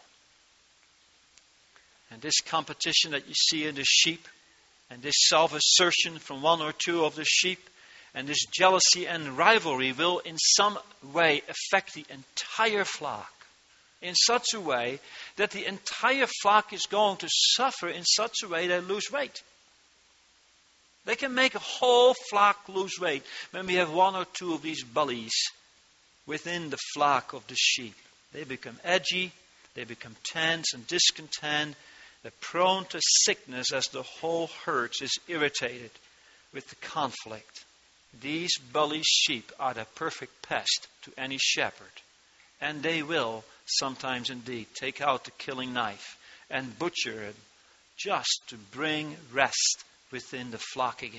Speaker 1: And this competition that you see in the sheep, and this self-assertion from one or two of the sheep, and this jealousy and rivalry will in some way affect the entire flock in such a way that the entire flock is going to suffer in such a way they lose weight. They can make a whole flock lose weight when we have one or two of these bullies within the flock of the sheep. They become edgy, they become tense and discontent. They're prone to sickness as the whole herd is irritated with the conflict. These bully sheep are the perfect pest to any shepherd. And they will sometimes indeed take out the killing knife and butcher it just to bring rest within the flock again.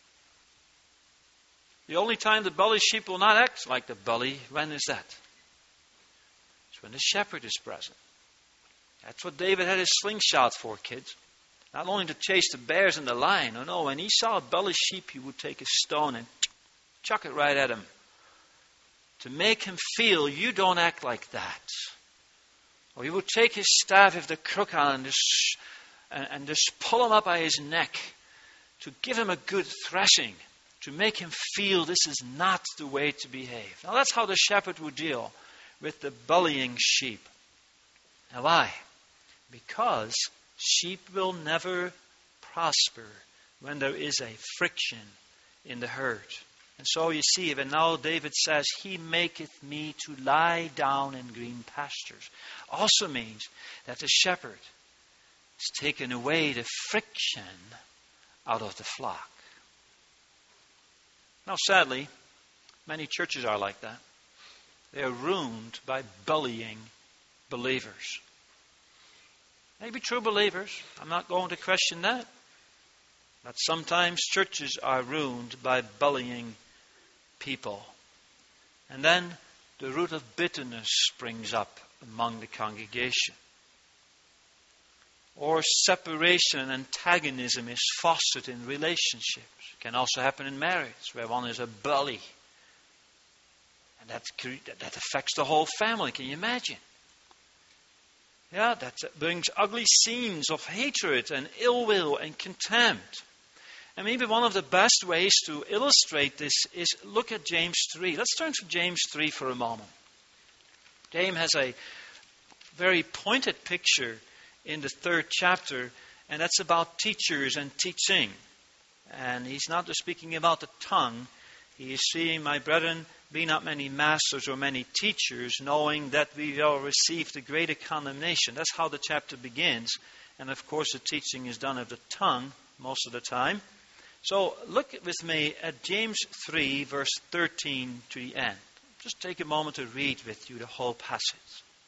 Speaker 1: The only time the bully sheep will not act like the bully, when is that? It's when the shepherd is present. That's what David had his slingshot for, kids. Not only to chase the bears and the lion. No, when he saw a bully sheep, he would take a stone and chuck it right at him. To make him feel, you don't act like that. Or he would take his staff with the crook on and just pull him up by his neck to give him a good thrashing, to make him feel this is not the way to behave. Now that's how the shepherd would deal with the bullying sheep. Now why? Because sheep will never prosper when there is a friction in the herd. And so you see, even now David says, He maketh me to lie down in green pastures. Also means that the shepherd has taken away the friction out of the flock. Now sadly, many churches are like that. They are ruined by bullying believers. Maybe true believers. I'm not going to question that. But sometimes churches are ruined by bullying people. And then the root of bitterness springs up among the congregation. Or separation and antagonism is fostered in relationships. It can also happen in marriage, where one is a bully. And that affects the whole family. Can you imagine? Yeah, that brings ugly scenes of hatred and ill will and contempt. And maybe one of the best ways to illustrate this is look at James 3. Let's turn to James 3 for a moment. James has a very pointed picture in the 3rd chapter, and that's about teachers and teaching. And he's not just speaking about the tongue. He is saying, my brethren, be not many masters or many teachers, knowing that we will receive the greater condemnation. That's how the chapter begins. And of course the teaching is done of the tongue most of the time. So look with me at James 3, verse 13 to the end. Just take a moment to read with you the whole passage.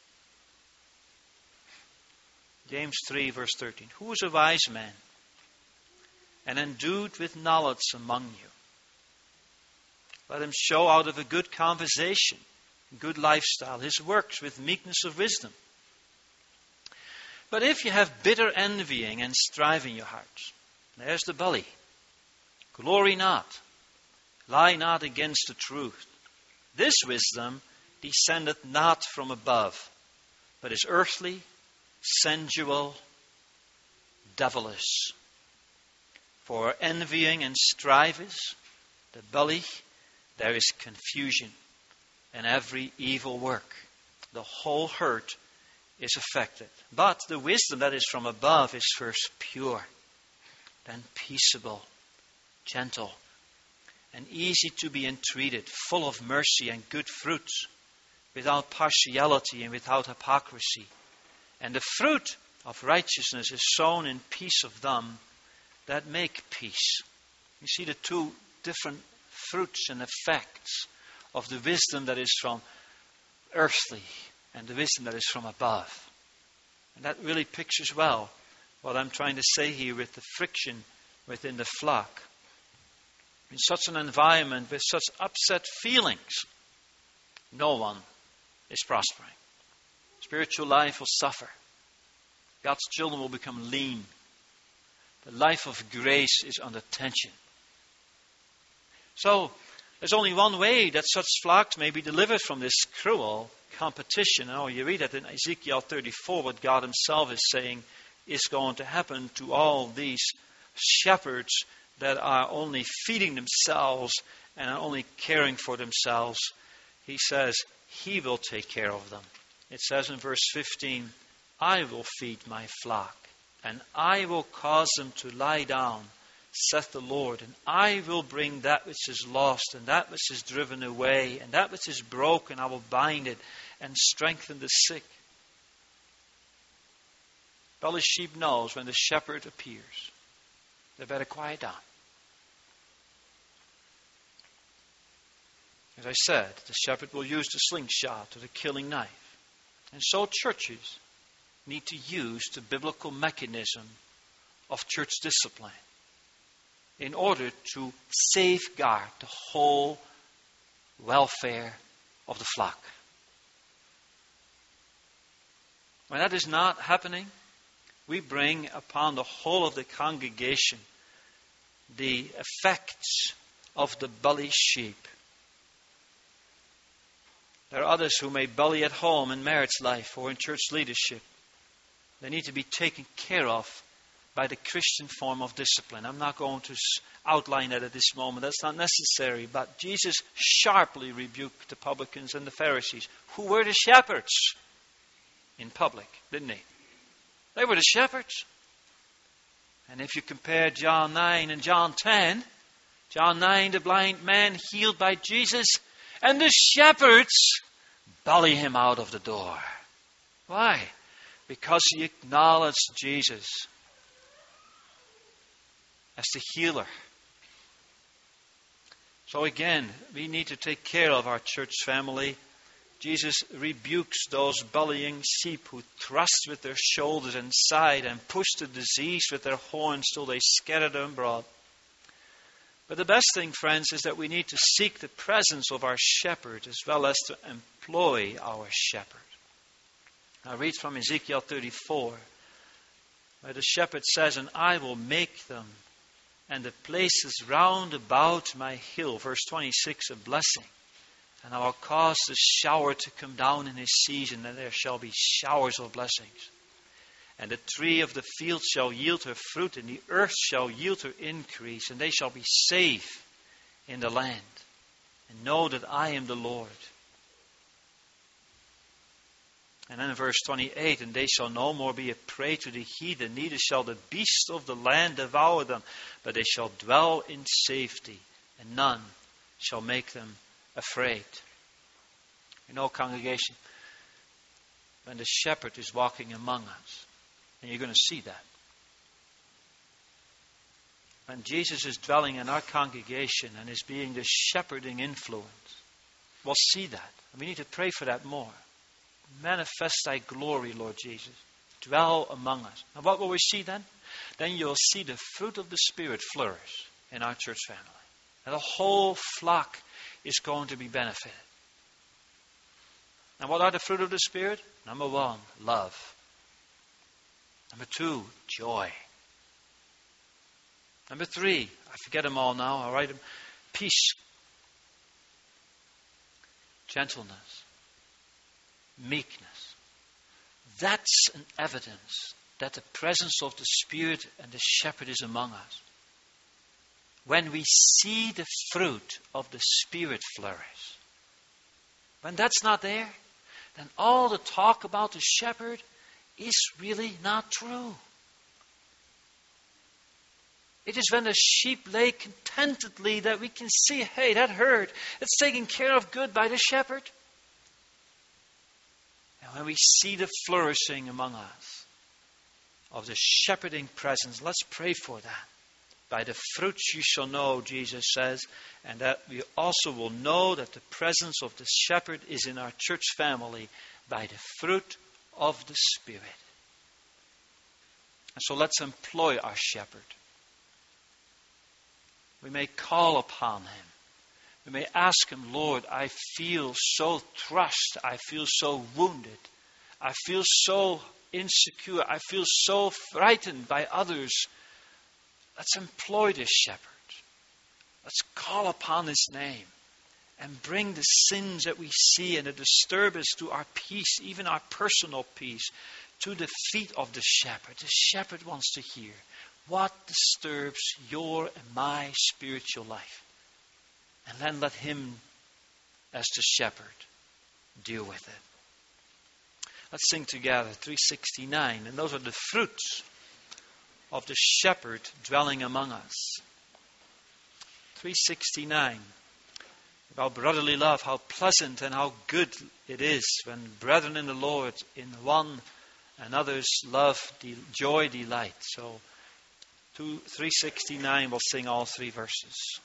Speaker 1: James 3, verse 13. Who is a wise man and endued with knowledge among you? Let him show out of a good conversation, good lifestyle, his works with meekness of wisdom. But if you have bitter envying and strife in your hearts, there's the belly. Glory not, lie not against the truth. This wisdom descendeth not from above, but is earthly, sensual, devilish. For envying and strife is the belly, there is confusion and every evil work. The whole hurt is affected. But the wisdom that is from above is first pure, then peaceable, gentle, and easy to be entreated, full of mercy and good fruits, without partiality and without hypocrisy. And the fruit of righteousness is sown in peace of them that make peace. You see the two different fruits and effects of the wisdom that is from earthly and the wisdom that is from above. And that really pictures well what I'm trying to say here with the friction within the flock. In such an environment with such upset feelings, no one is prospering. Spiritual life will suffer. God's children will become lean. The life of grace is under tension. So, there's only one way that such flocks may be delivered from this cruel competition. Oh, you read that in Ezekiel 34, what God himself is saying is going to happen to all these shepherds that are only feeding themselves and are only caring for themselves. He says he will take care of them. It says in verse 15, I will feed my flock, and I will cause them to lie down, saith the Lord, and I will bring that which is lost, and that which is driven away, and that which is broken, I will bind it, and strengthen the sick. Belly sheep knows when the shepherd appears, they better quiet down. As I said, the shepherd will use the slingshot or the killing knife. And so churches need to use the biblical mechanism of church discipline in order to safeguard the whole welfare of the flock. When that is not happening, we bring upon the whole of the congregation the effects of the belly sheep. There are others who may belly at home in marriage life or in church leadership. They need to be taken care of by the Christian form of discipline. I'm not going to outline that at this moment. That's not necessary. But Jesus sharply rebuked the publicans and the Pharisees, who were the shepherds in public, didn't he? They were the shepherds. And if you compare John 9 and John 10, John 9, the blind man healed by Jesus, and the shepherds belly him out of the door. Why? Because he acknowledged Jesus as the healer. So again, we need to take care of our church family. Jesus rebukes those bellying sheep who thrust with their shoulders inside and push the disease with their horns till they scatter them abroad. But the best thing, friends, is that we need to seek the presence of our shepherd as well as to employ our shepherd. I read from Ezekiel 34, where the shepherd says, and I will make them and the places round about my hill, verse 26, a blessing. And I will cause the shower to come down in his season, and there shall be showers of blessings. And the tree of the field shall yield her fruit, and the earth shall yield her increase, and they shall be safe in the land. And know that I am the Lord. And then in verse 28, and they shall no more be a prey to the heathen, neither shall the beasts of the land devour them, but they shall dwell in safety, and none shall make them afraid. You know, congregation, when the shepherd is walking among us, and you're going to see that. When Jesus is dwelling in our congregation and is being the shepherding influence, we'll see that. And we need to pray for that more. Manifest thy glory, Lord Jesus. Dwell among us. And what will we see then? Then you'll see the fruit of the Spirit flourish in our church family. And the whole flock is going to be benefited. And what are the fruit of the Spirit? Number 1, love. Number 2, joy. Number 3, I forget them all now, I'll write them. Peace. Gentleness. Meekness. That's an evidence that the presence of the Spirit and the Shepherd is among us. When we see the fruit of the Spirit flourish. When that's not there, then all the talk about the shepherd is really not true. It is when the sheep lay contentedly that we can see, hey, that herd, it's taken care of good by the shepherd. And when we see the flourishing among us of the shepherding presence, let's pray for that. By the fruits you shall know, Jesus says, and that we also will know that the presence of the shepherd is in our church family by the fruit of the Spirit. And so let's employ our shepherd. We may call upon him. We may ask him, Lord, I feel so thrust. I feel so wounded. I feel so insecure. I feel so frightened by others. Let's employ this shepherd. Let's call upon his name and bring the sins that we see and the disturbance to our peace, even our personal peace, to the feet of the shepherd. The shepherd wants to hear what disturbs your and my spiritual life. And then let him, as the shepherd, deal with it. Let's sing together 369. And those are the fruits of the shepherd dwelling among us. 369. About brotherly love, how pleasant and how good it is when brethren in the Lord in one another's love, joy, delight. So 369, we'll sing all 3 verses.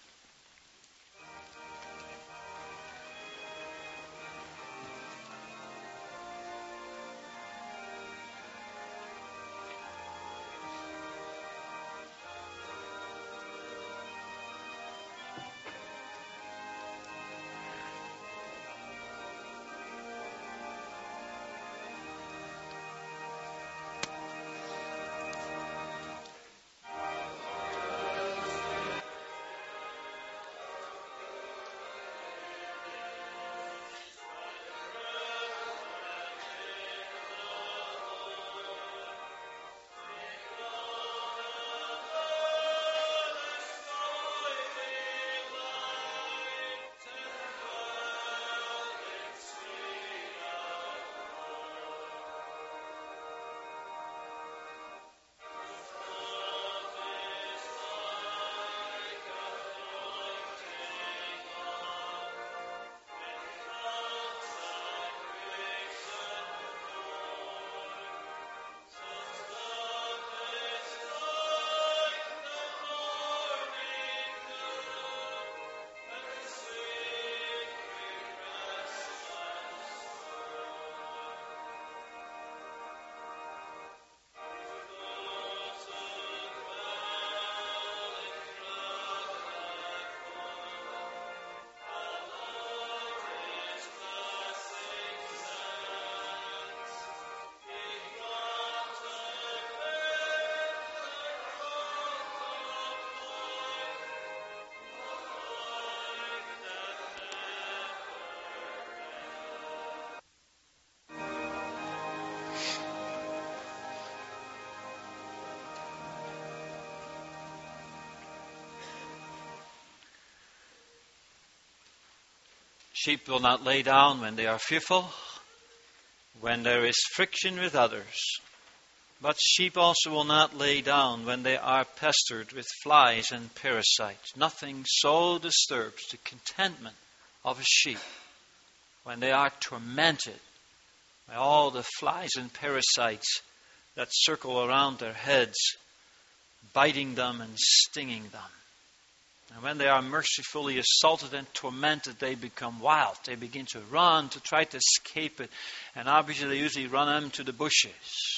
Speaker 1: Sheep will not lay down when they are fearful, when there is friction with others. But sheep also will not lay down when they are pestered with flies and parasites. Nothing so disturbs the contentment of a sheep when they are tormented by all the flies and parasites that circle around their heads, biting them and stinging them. And when they are mercifully assaulted and tormented, they become wild. They begin to run to try to escape it. And obviously they usually run into the bushes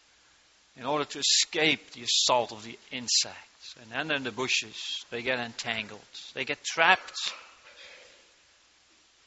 Speaker 1: in order to escape the assault of the insects. And then in the bushes, they get entangled. They get trapped.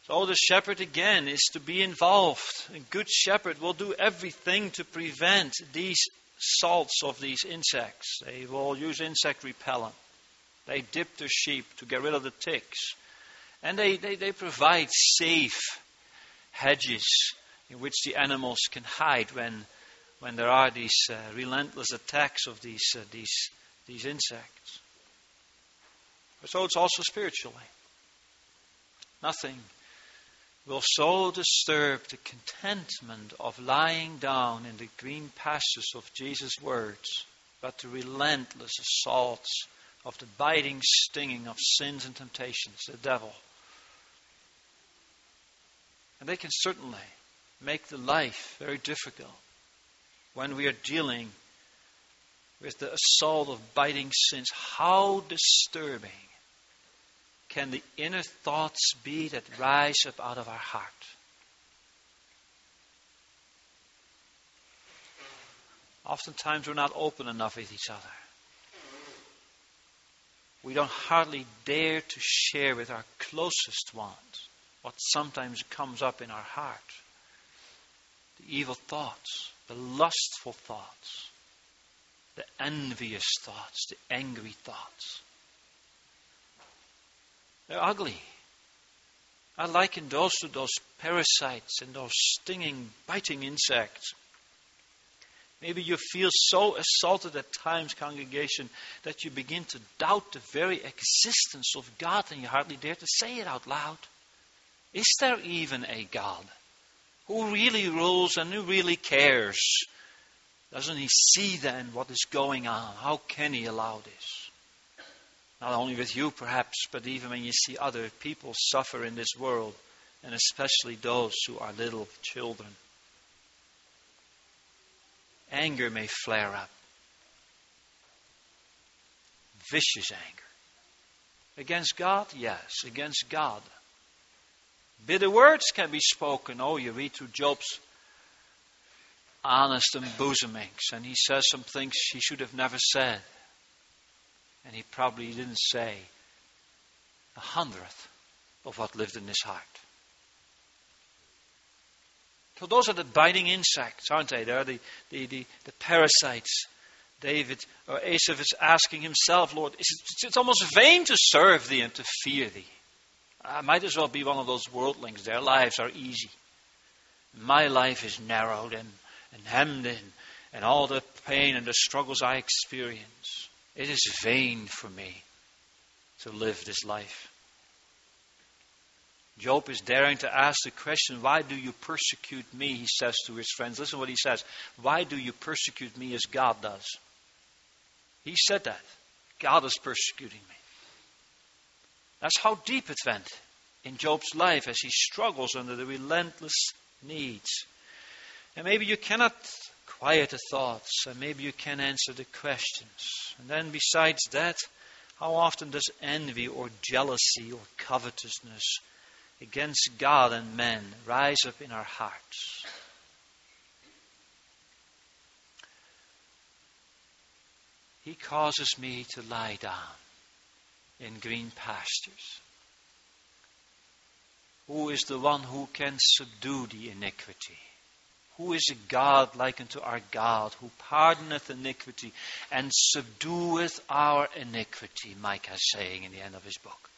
Speaker 1: So the shepherd again is to be involved. A good shepherd will do everything to prevent these assaults of these insects. They will use insect repellent. They dip their sheep to get rid of the ticks. And they provide safe hedges in which the animals can hide when there are these relentless attacks of these insects. So it's also spiritually. Nothing will so disturb the contentment of lying down in the green pastures of Jesus' words, but the relentless assaults of the biting stinging of sins and temptations, the devil. And they can certainly make the life very difficult when we are dealing with the assault of biting sins. How disturbing can the inner thoughts be that rise up out of our heart? Oftentimes we're not open enough with each other. We don't hardly dare to share with our closest ones what sometimes comes up in our heart. The evil thoughts, the lustful thoughts, the envious thoughts, the angry thoughts. They're ugly. I liken those to those parasites and those stinging, biting insects. Maybe you feel so assaulted at times, congregation, that you begin to doubt the very existence of God and you hardly dare to say it out loud. Is there even a God who really rules and who really cares? Doesn't He see then what is going on? How can He allow this? Not only with you perhaps, but even when you see other people suffer in this world, and especially those who are little children. Anger may flare up. Vicious anger. Against God? Yes, against God. Bitter words can be spoken. Oh, you read through Job's honest embosomings, and he says some things he should have never said. And he probably didn't say 1/100th of what lived in his heart. So those are the biting insects, aren't they? They're the parasites. David or Asaph is asking himself, Lord, it's almost vain to serve Thee and to fear Thee. I might as well be one of those worldlings. Their lives are easy. My life is narrowed and hemmed in, and all the pain and the struggles I experience. It is vain for me to live this life. Job is daring to ask the question, why do you persecute me? He says to his friends. Listen to what he says. Why do you persecute me as God does? He said that. God is persecuting me. That's how deep it went in Job's life as he struggles under the relentless needs. And maybe you cannot quiet the thoughts, and maybe you can answer the questions. And then besides that, how often does envy or jealousy or covetousness against God and men rise up in our hearts? He causes me to lie down in green pastures. Who is the one who can subdue the iniquity? Who is a God like unto our God, who pardoneth iniquity and subdueth our iniquity, Micah is saying in the end of his book.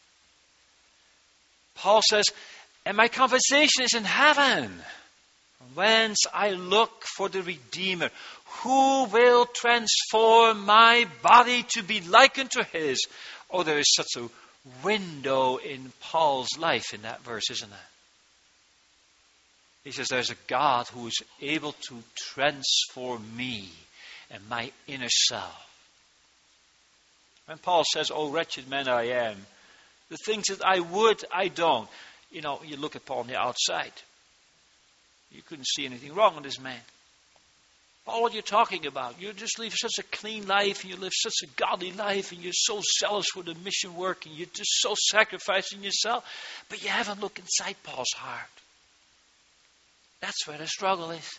Speaker 1: Paul says, and my conversation is in heaven, whence I look for the Redeemer, who will transform my body to be like unto His. Oh, there is such a window in Paul's life in that verse, isn't there? He says there's a God who is able to transform me and my inner self. When Paul says, oh, wretched man I am, the things that I would, I don't. You know, you look at Paul on the outside. You couldn't see anything wrong with this man. Paul, what are you talking about? You just live such a clean life, and you live such a godly life, and you're so zealous for the mission work, and you're just so sacrificing yourself. But you haven't looked inside Paul's heart. That's where the struggle is.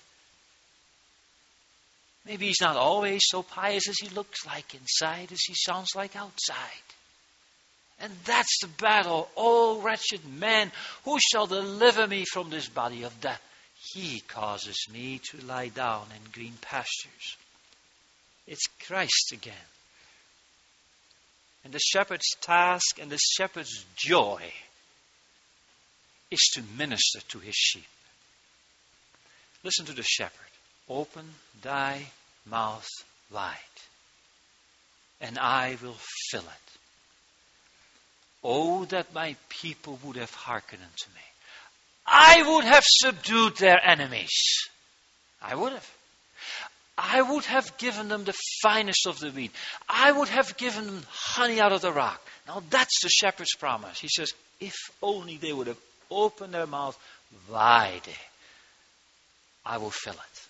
Speaker 1: Maybe he's not always so pious as he looks like inside, as he sounds like outside. And that's the battle. Oh, wretched man, who shall deliver me from this body of death? He causes me to lie down in green pastures. It's Christ again. And the shepherd's task and the shepherd's joy is to minister to his sheep. Listen to the shepherd. Open thy mouth wide, and I will fill it. Oh, that my people would have hearkened unto me. I would have subdued their enemies. I would have. I would have given them the finest of the wheat. I would have given them honey out of the rock. Now that's the shepherd's promise. He says, if only they would have opened their mouth wide, I will fill it.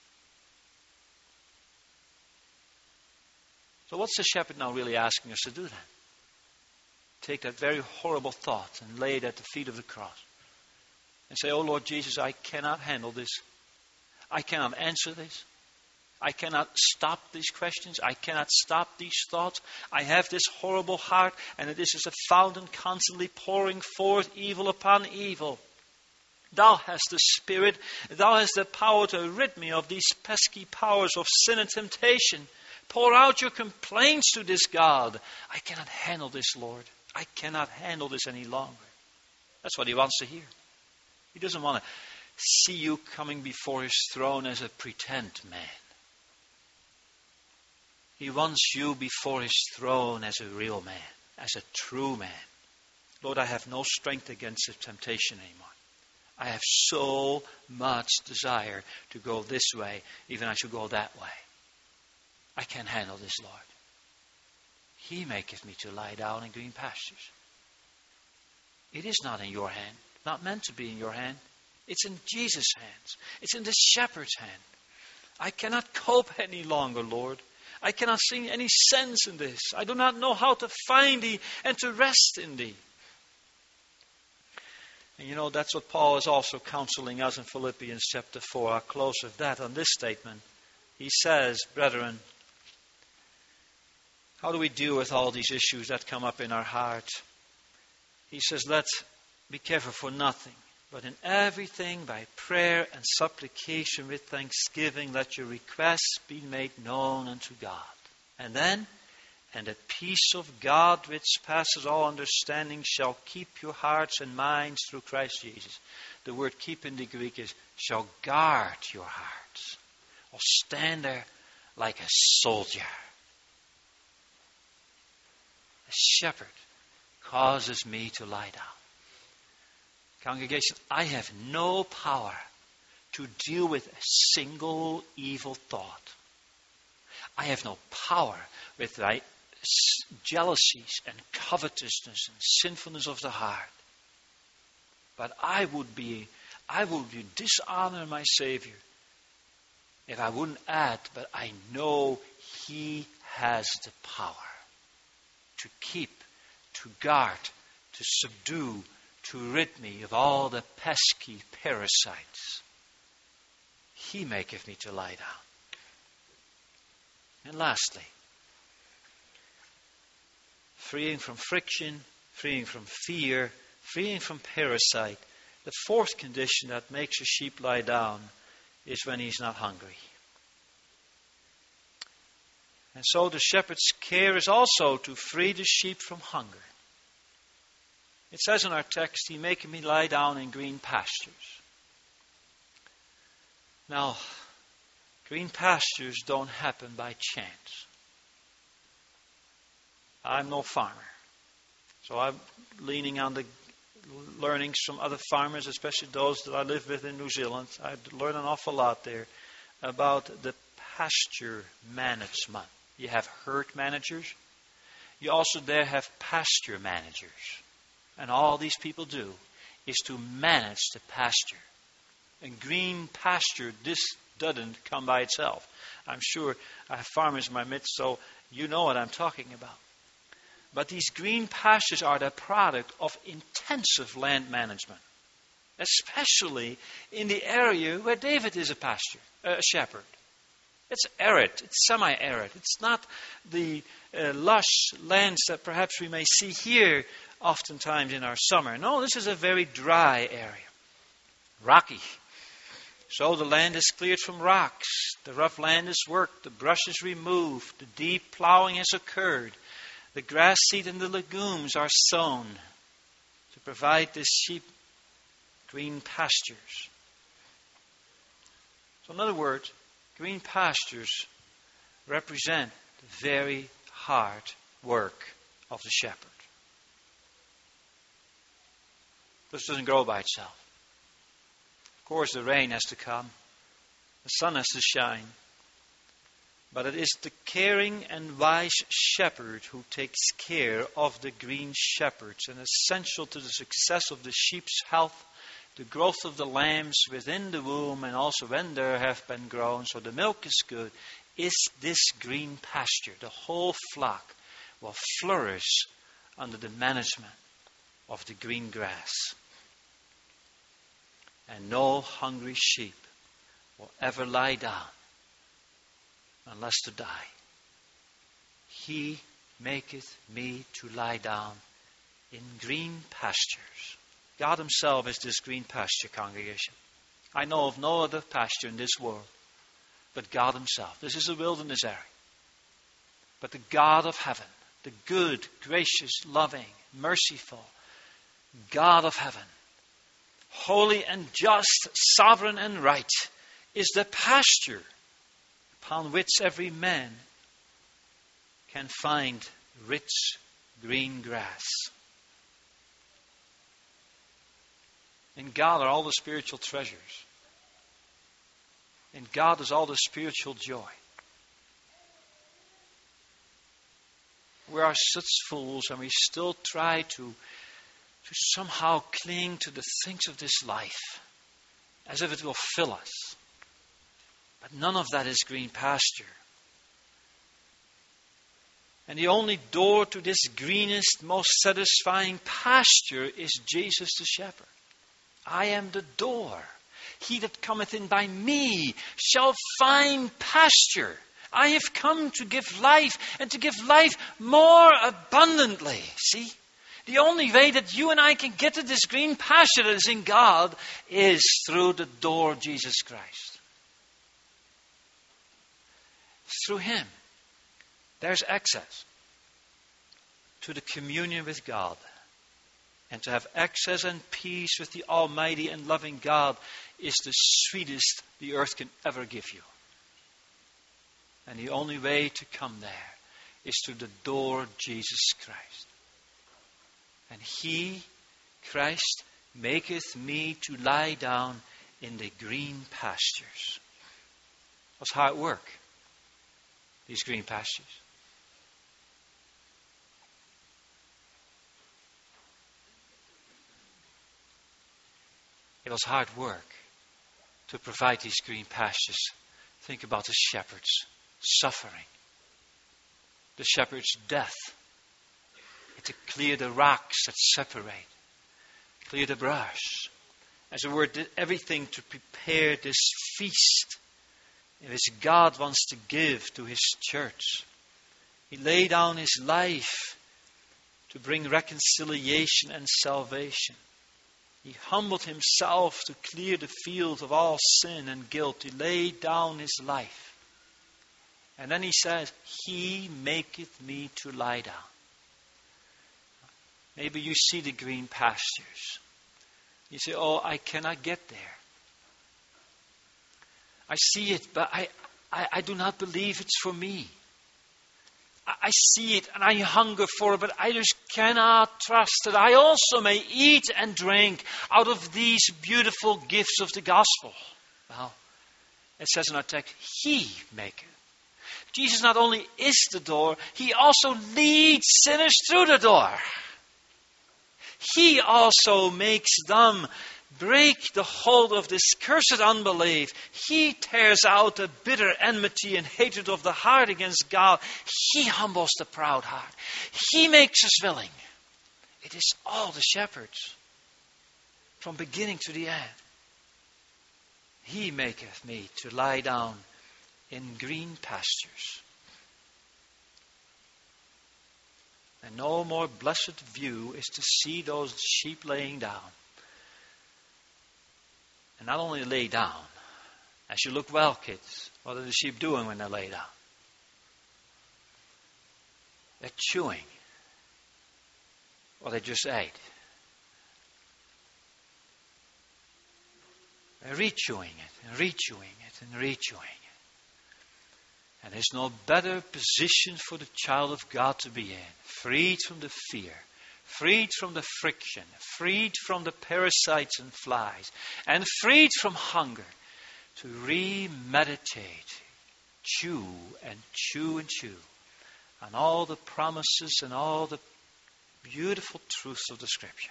Speaker 1: So what's the shepherd now really asking us to do then? Take that very horrible thought and lay it at the feet of the cross. And say, oh Lord Jesus, I cannot handle this. I cannot answer this. I cannot stop these questions. I cannot stop these thoughts. I have this horrible heart, and it is as a fountain constantly pouring forth evil upon evil. Thou hast the Spirit. Thou hast the power to rid me of these pesky powers of sin and temptation. Pour out your complaints to this God. I cannot handle this, Lord. I cannot handle this any longer. That's what he wants to hear. He doesn't want to see you coming before his throne as a pretend man. He wants you before his throne as a real man, as a true man. Lord, I have no strength against the temptation anymore. I have so much desire to go this way, even I should go that way. I can't handle this, Lord. He maketh me to lie down in green pastures. It is not in your hand, not meant to be in your hand. It's in Jesus' hands. It's in the shepherd's hand. I cannot cope any longer, Lord. I cannot see any sense in this. I do not know how to find thee and to rest in thee. And you know, that's what Paul is also counseling us in Philippians chapter 4. I'll close with that on this statement. He says, brethren, how do we deal with all these issues that come up in our heart? He says, let's be careful for nothing, but in everything by prayer and supplication with thanksgiving, let your requests be made known unto God. And then, and the peace of God which passes all understanding shall keep your hearts and minds through Christ Jesus. The word keep in the Greek is shall guard your hearts. Or stand there like a soldier. A shepherd causes me to lie down. Congregation, I have no power to deal with a single evil thought. I have no power with thy jealousies and covetousness and sinfulness of the heart. But I would dishonor my Savior if I wouldn't add, but I know He has the power to keep, to guard, to subdue, to rid me of all the pesky parasites. He maketh me to lie down. And lastly, freeing from friction, freeing from fear, freeing from parasite. The fourth condition that makes a sheep lie down is when he's not hungry. And so the shepherd's care is also to free the sheep from hunger. It says in our text, He maketh me lie down in green pastures. Now, green pastures don't happen by chance. I'm no farmer. So I'm leaning on the learnings from other farmers, especially those that I live with in New Zealand. I learned an awful lot there about the pasture management. You have herd managers. You also there have pasture managers. And all these people do is to manage the pasture. And green pasture, this doesn't come by itself. I'm sure I have farmers in my midst, so you know what I'm talking about. But these green pastures are the product of intensive land management. Especially in the area where David is a shepherd. It's arid. It's semi-arid. It's not the lush lands that perhaps we may see here oftentimes in our summer. No, this is a very dry area. Rocky. So the land is cleared from rocks. The rough land is worked. The brush is removed. The deep plowing has occurred. The grass seed and the legumes are sown to provide the sheep green pastures. So in other words, green pastures represent the very hard work of the shepherd. This doesn't grow by itself. Of course, the rain has to come. The sun has to shine. But it is the caring and wise shepherd who takes care of the green shepherds, and essential to the success of the sheep's health, the growth of the lambs within the womb, and also when they have been grown, so the milk is good, is this green pasture. The whole flock will flourish under the management of the green grass. And no hungry sheep will ever lie down unless to die. He maketh me to lie down in green pastures. God Himself is this green pasture, congregation. I know of no other pasture in this world but God Himself. This is a wilderness area. But the God of heaven, the good, gracious, loving, merciful God of heaven, holy and just, sovereign and right, is the pasture upon which every man can find rich green grass. In God are all the spiritual treasures. In God is all the spiritual joy. We are such fools, and we still try to somehow cling to the things of this life as if it will fill us. But none of that is green pasture. And the only door to this greenest, most satisfying pasture is Jesus the shepherd. I am the door. He that cometh in by me shall find pasture. I have come to give life, and to give life more abundantly. See? The only way that you and I can get to this green pasture that is in God is through the door of Jesus Christ. Through Him, there's access to the communion with God. And to have access and peace with the Almighty and loving God is the sweetest the earth can ever give you. And the only way to come there is through the door of Jesus Christ. And He, Christ, maketh me to lie down in the green pastures. It was hard work, these green pastures. It was hard work to provide these green pastures. Think about the shepherd's suffering, the shepherd's death, and to clear the rocks that separate, clear the brush. As it were, did everything to prepare this feast which God wants to give to His church. He laid down His life to bring reconciliation and salvation. He humbled Himself to clear the field of all sin and guilt. He laid down His life. And then He says, He maketh me to lie down. Maybe you see the green pastures. You say, oh, I cannot get there. I see it, but I do not believe it's for me. I see it and I hunger for it, but I just cannot trust that I also may eat and drink out of these beautiful gifts of the gospel. Well, it says in our text, He maketh. Jesus not only is the door, He also leads sinners through the door. He also makes them break the hold of this cursed unbelief. He tears out the bitter enmity and hatred of the heart against God. He humbles the proud heart. He makes us willing. It is all the shepherds from beginning to the end. He maketh me to lie down in green pastures. And no more blessed view is to see those sheep laying down. And not only lay down, as you look well, kids, what are the sheep doing when they lay down? They're chewing what they just ate. They're rechewing it, and rechewing it, and rechewing it. And there's no better position for the child of God to be in. Freed from the fear, freed from the friction, freed from the parasites and flies, and freed from hunger to remeditate, chew and chew and chew on all the promises and all the beautiful truths of the Scripture.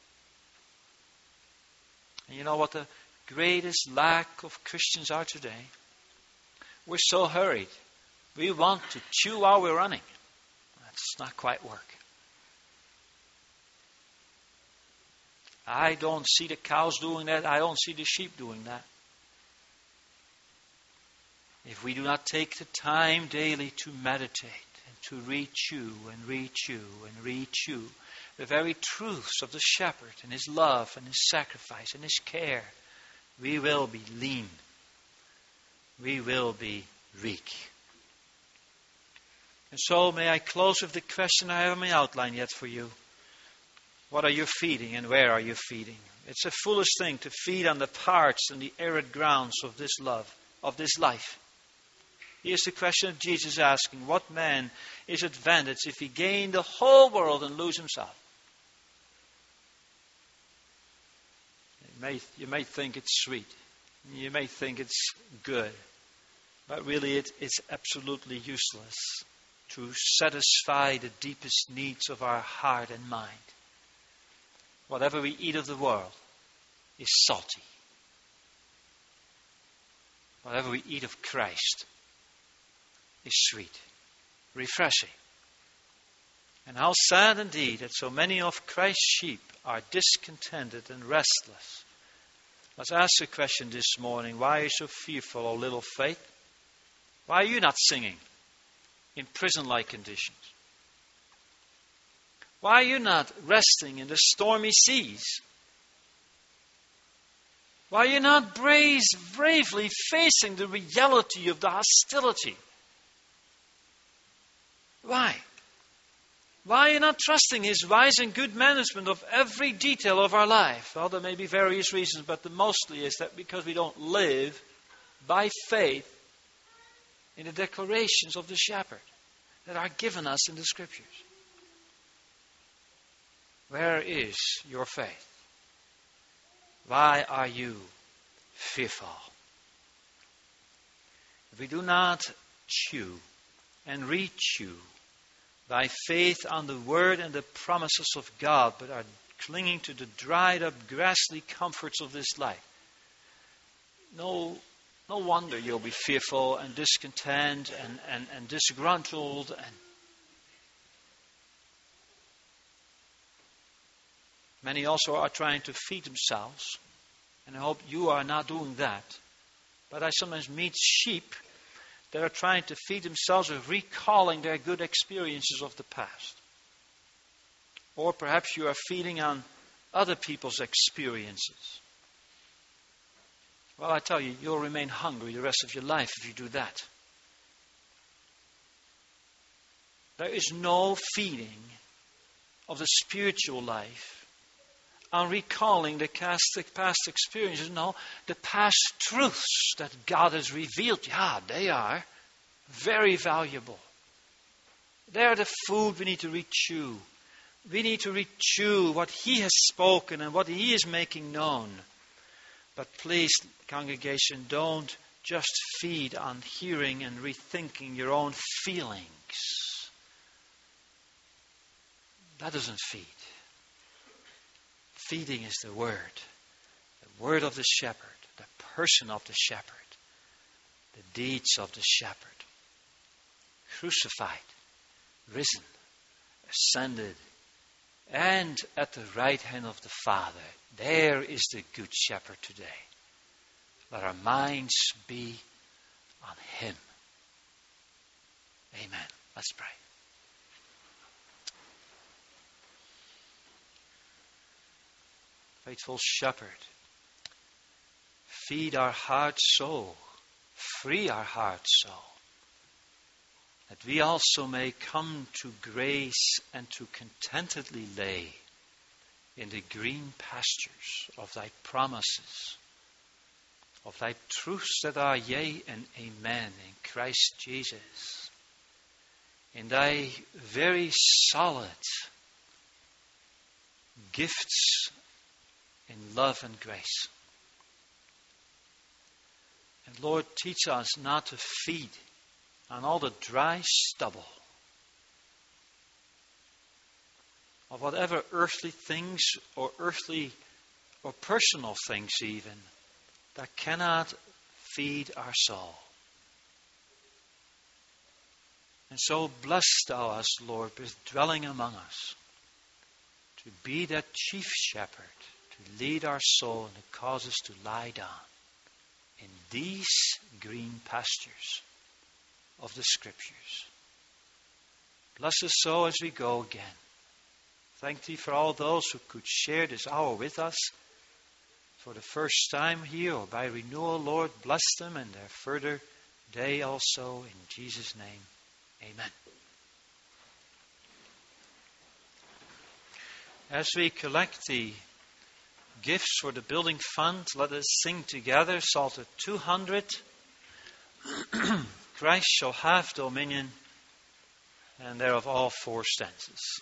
Speaker 1: And you know what the greatest lack of Christians are today? We're so hurried. We want to chew while we're running. That's not quite work. I don't see the cows doing that. I don't see the sheep doing that. If we do not take the time daily to meditate and to rechew and rechew and rechew the very truths of the shepherd and his love and his sacrifice and his care, we will be lean. We will be weak. And so may I close with the question I haven't outlined yet for you. What are you feeding and where are you feeding? It's a foolish thing to feed on the parched and the arid grounds of this love, of this life. Here's the question of Jesus asking, what man is advantaged if he gain the whole world and lose himself? You may think it's sweet. You may think it's good. But really it's absolutely useless to satisfy the deepest needs of our heart and mind. Whatever we eat of the world is salty. Whatever we eat of Christ is sweet, refreshing. And how sad indeed that so many of Christ's sheep are discontented and restless. Let's ask the question this morning, why are you so fearful, O little faith? Why are you not singing in prison-like conditions? Why are you not resting in the stormy seas? Why are you not bravely facing the reality of the hostility? Why? Why are you not trusting His wise and good management of every detail of our life? Well, there may be various reasons, but the mostly is that because we don't live by faith in the declarations of the shepherd that are given us in the Scriptures. Where is your faith? Why are you fearful? If we do not chew and rechew by faith on the Word and the promises of God, but are clinging to the dried up, grassy comforts of this life, no wonder you'll be fearful and discontent and disgruntled. And many also are trying to feed themselves, and I hope you are not doing that. But I sometimes meet sheep that are trying to feed themselves with recalling their good experiences of the past. Or perhaps you are feeding on other people's experiences. Well, I tell you, you'll remain hungry the rest of your life if you do that. There is no feeding of the spiritual life on recalling the past experiences. No, the past truths that God has revealed. Yeah, they are very valuable. They are the food we need to rechew. We need to rechew what He has spoken and what He is making known. But please, congregation, don't just feed on hearing and rethinking your own feelings. That doesn't feed. Feeding is the word of the shepherd, the person of the shepherd, the deeds of the shepherd. Crucified, risen, ascended, and at the right hand of the Father. There is the good shepherd today. Let our minds be on Him Amen. Let's pray. Faithful Shepherd, feed our heart so, free our heart so, that we also may come to grace and to contentedly lay in the green pastures of thy promises, of thy truths that are yea and amen in Christ Jesus, in thy very solid gifts in love and grace. And Lord, teach us not to feed on all the dry stubble of whatever earthly things or earthly or personal things even that cannot feed our soul. And so bless thou us, Lord, with dwelling among us, to be that chief shepherd, to lead our soul and to cause us to lie down in these green pastures of the Scriptures. Bless us so as we go again. Thank thee for all those who could share this hour with us for the first time here or by renewal. Lord, bless them and their further day also. In Jesus' name, amen. As we collect the gifts for the building fund, let us sing together Psalter 200. Christ shall have dominion, and thereof all four stanzas.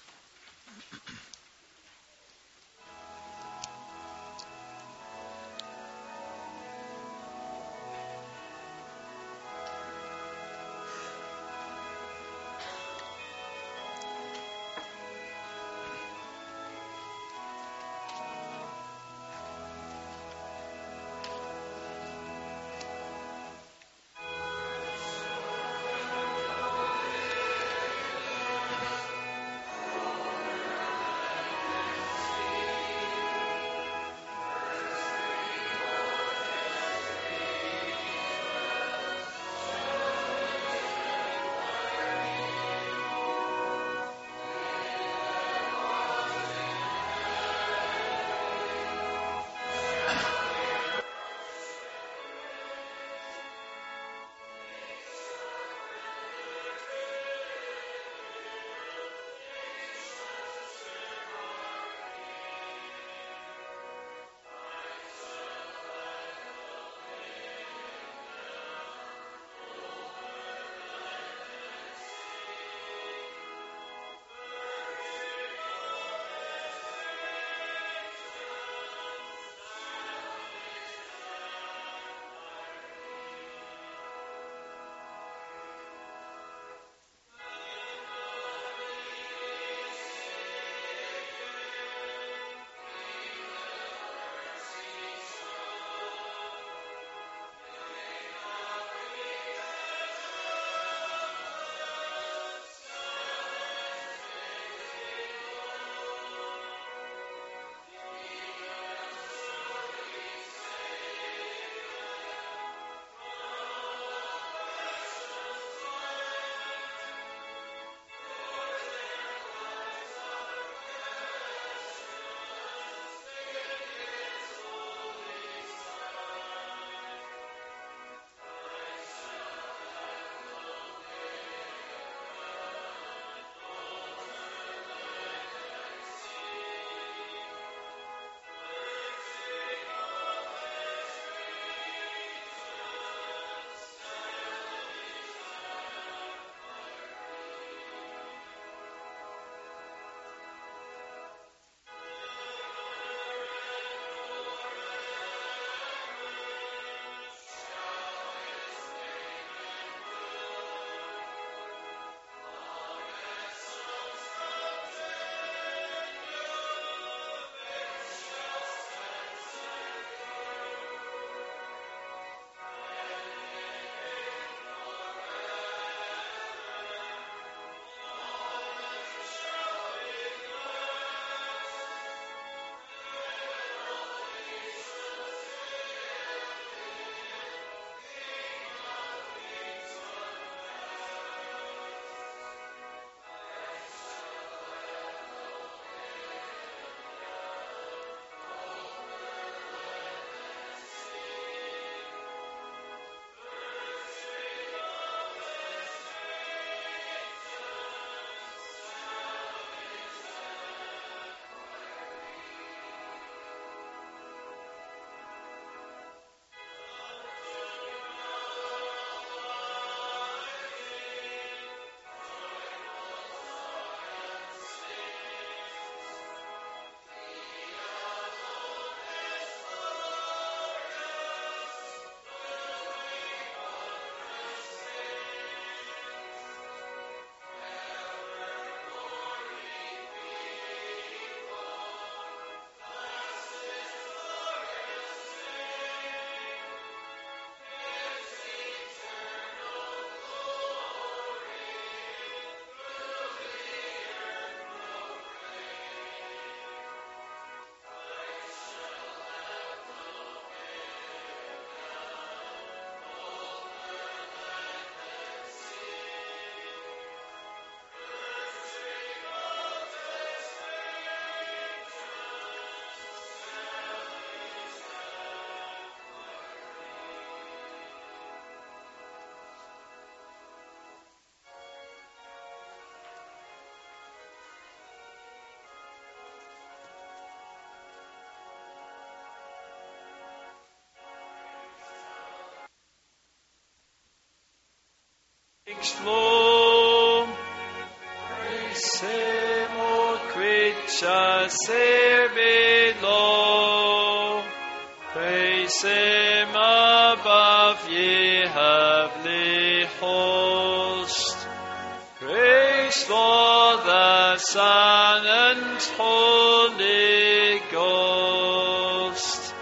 Speaker 1: flow. Praise Him, all creatures here below. Praise Him above, ye heavenly host. Praise for the Son and Holy Ghost.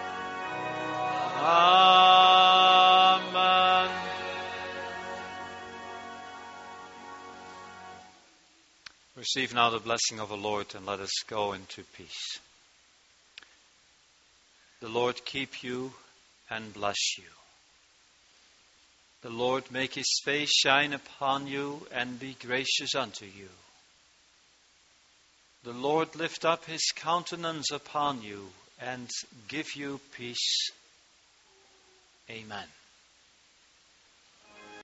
Speaker 1: Amen. Receive now the blessing of the Lord, and let us go into peace. The Lord keep you and bless you. The Lord make His face shine upon you and be gracious unto you. The Lord lift up His countenance upon you and give you peace. Amen.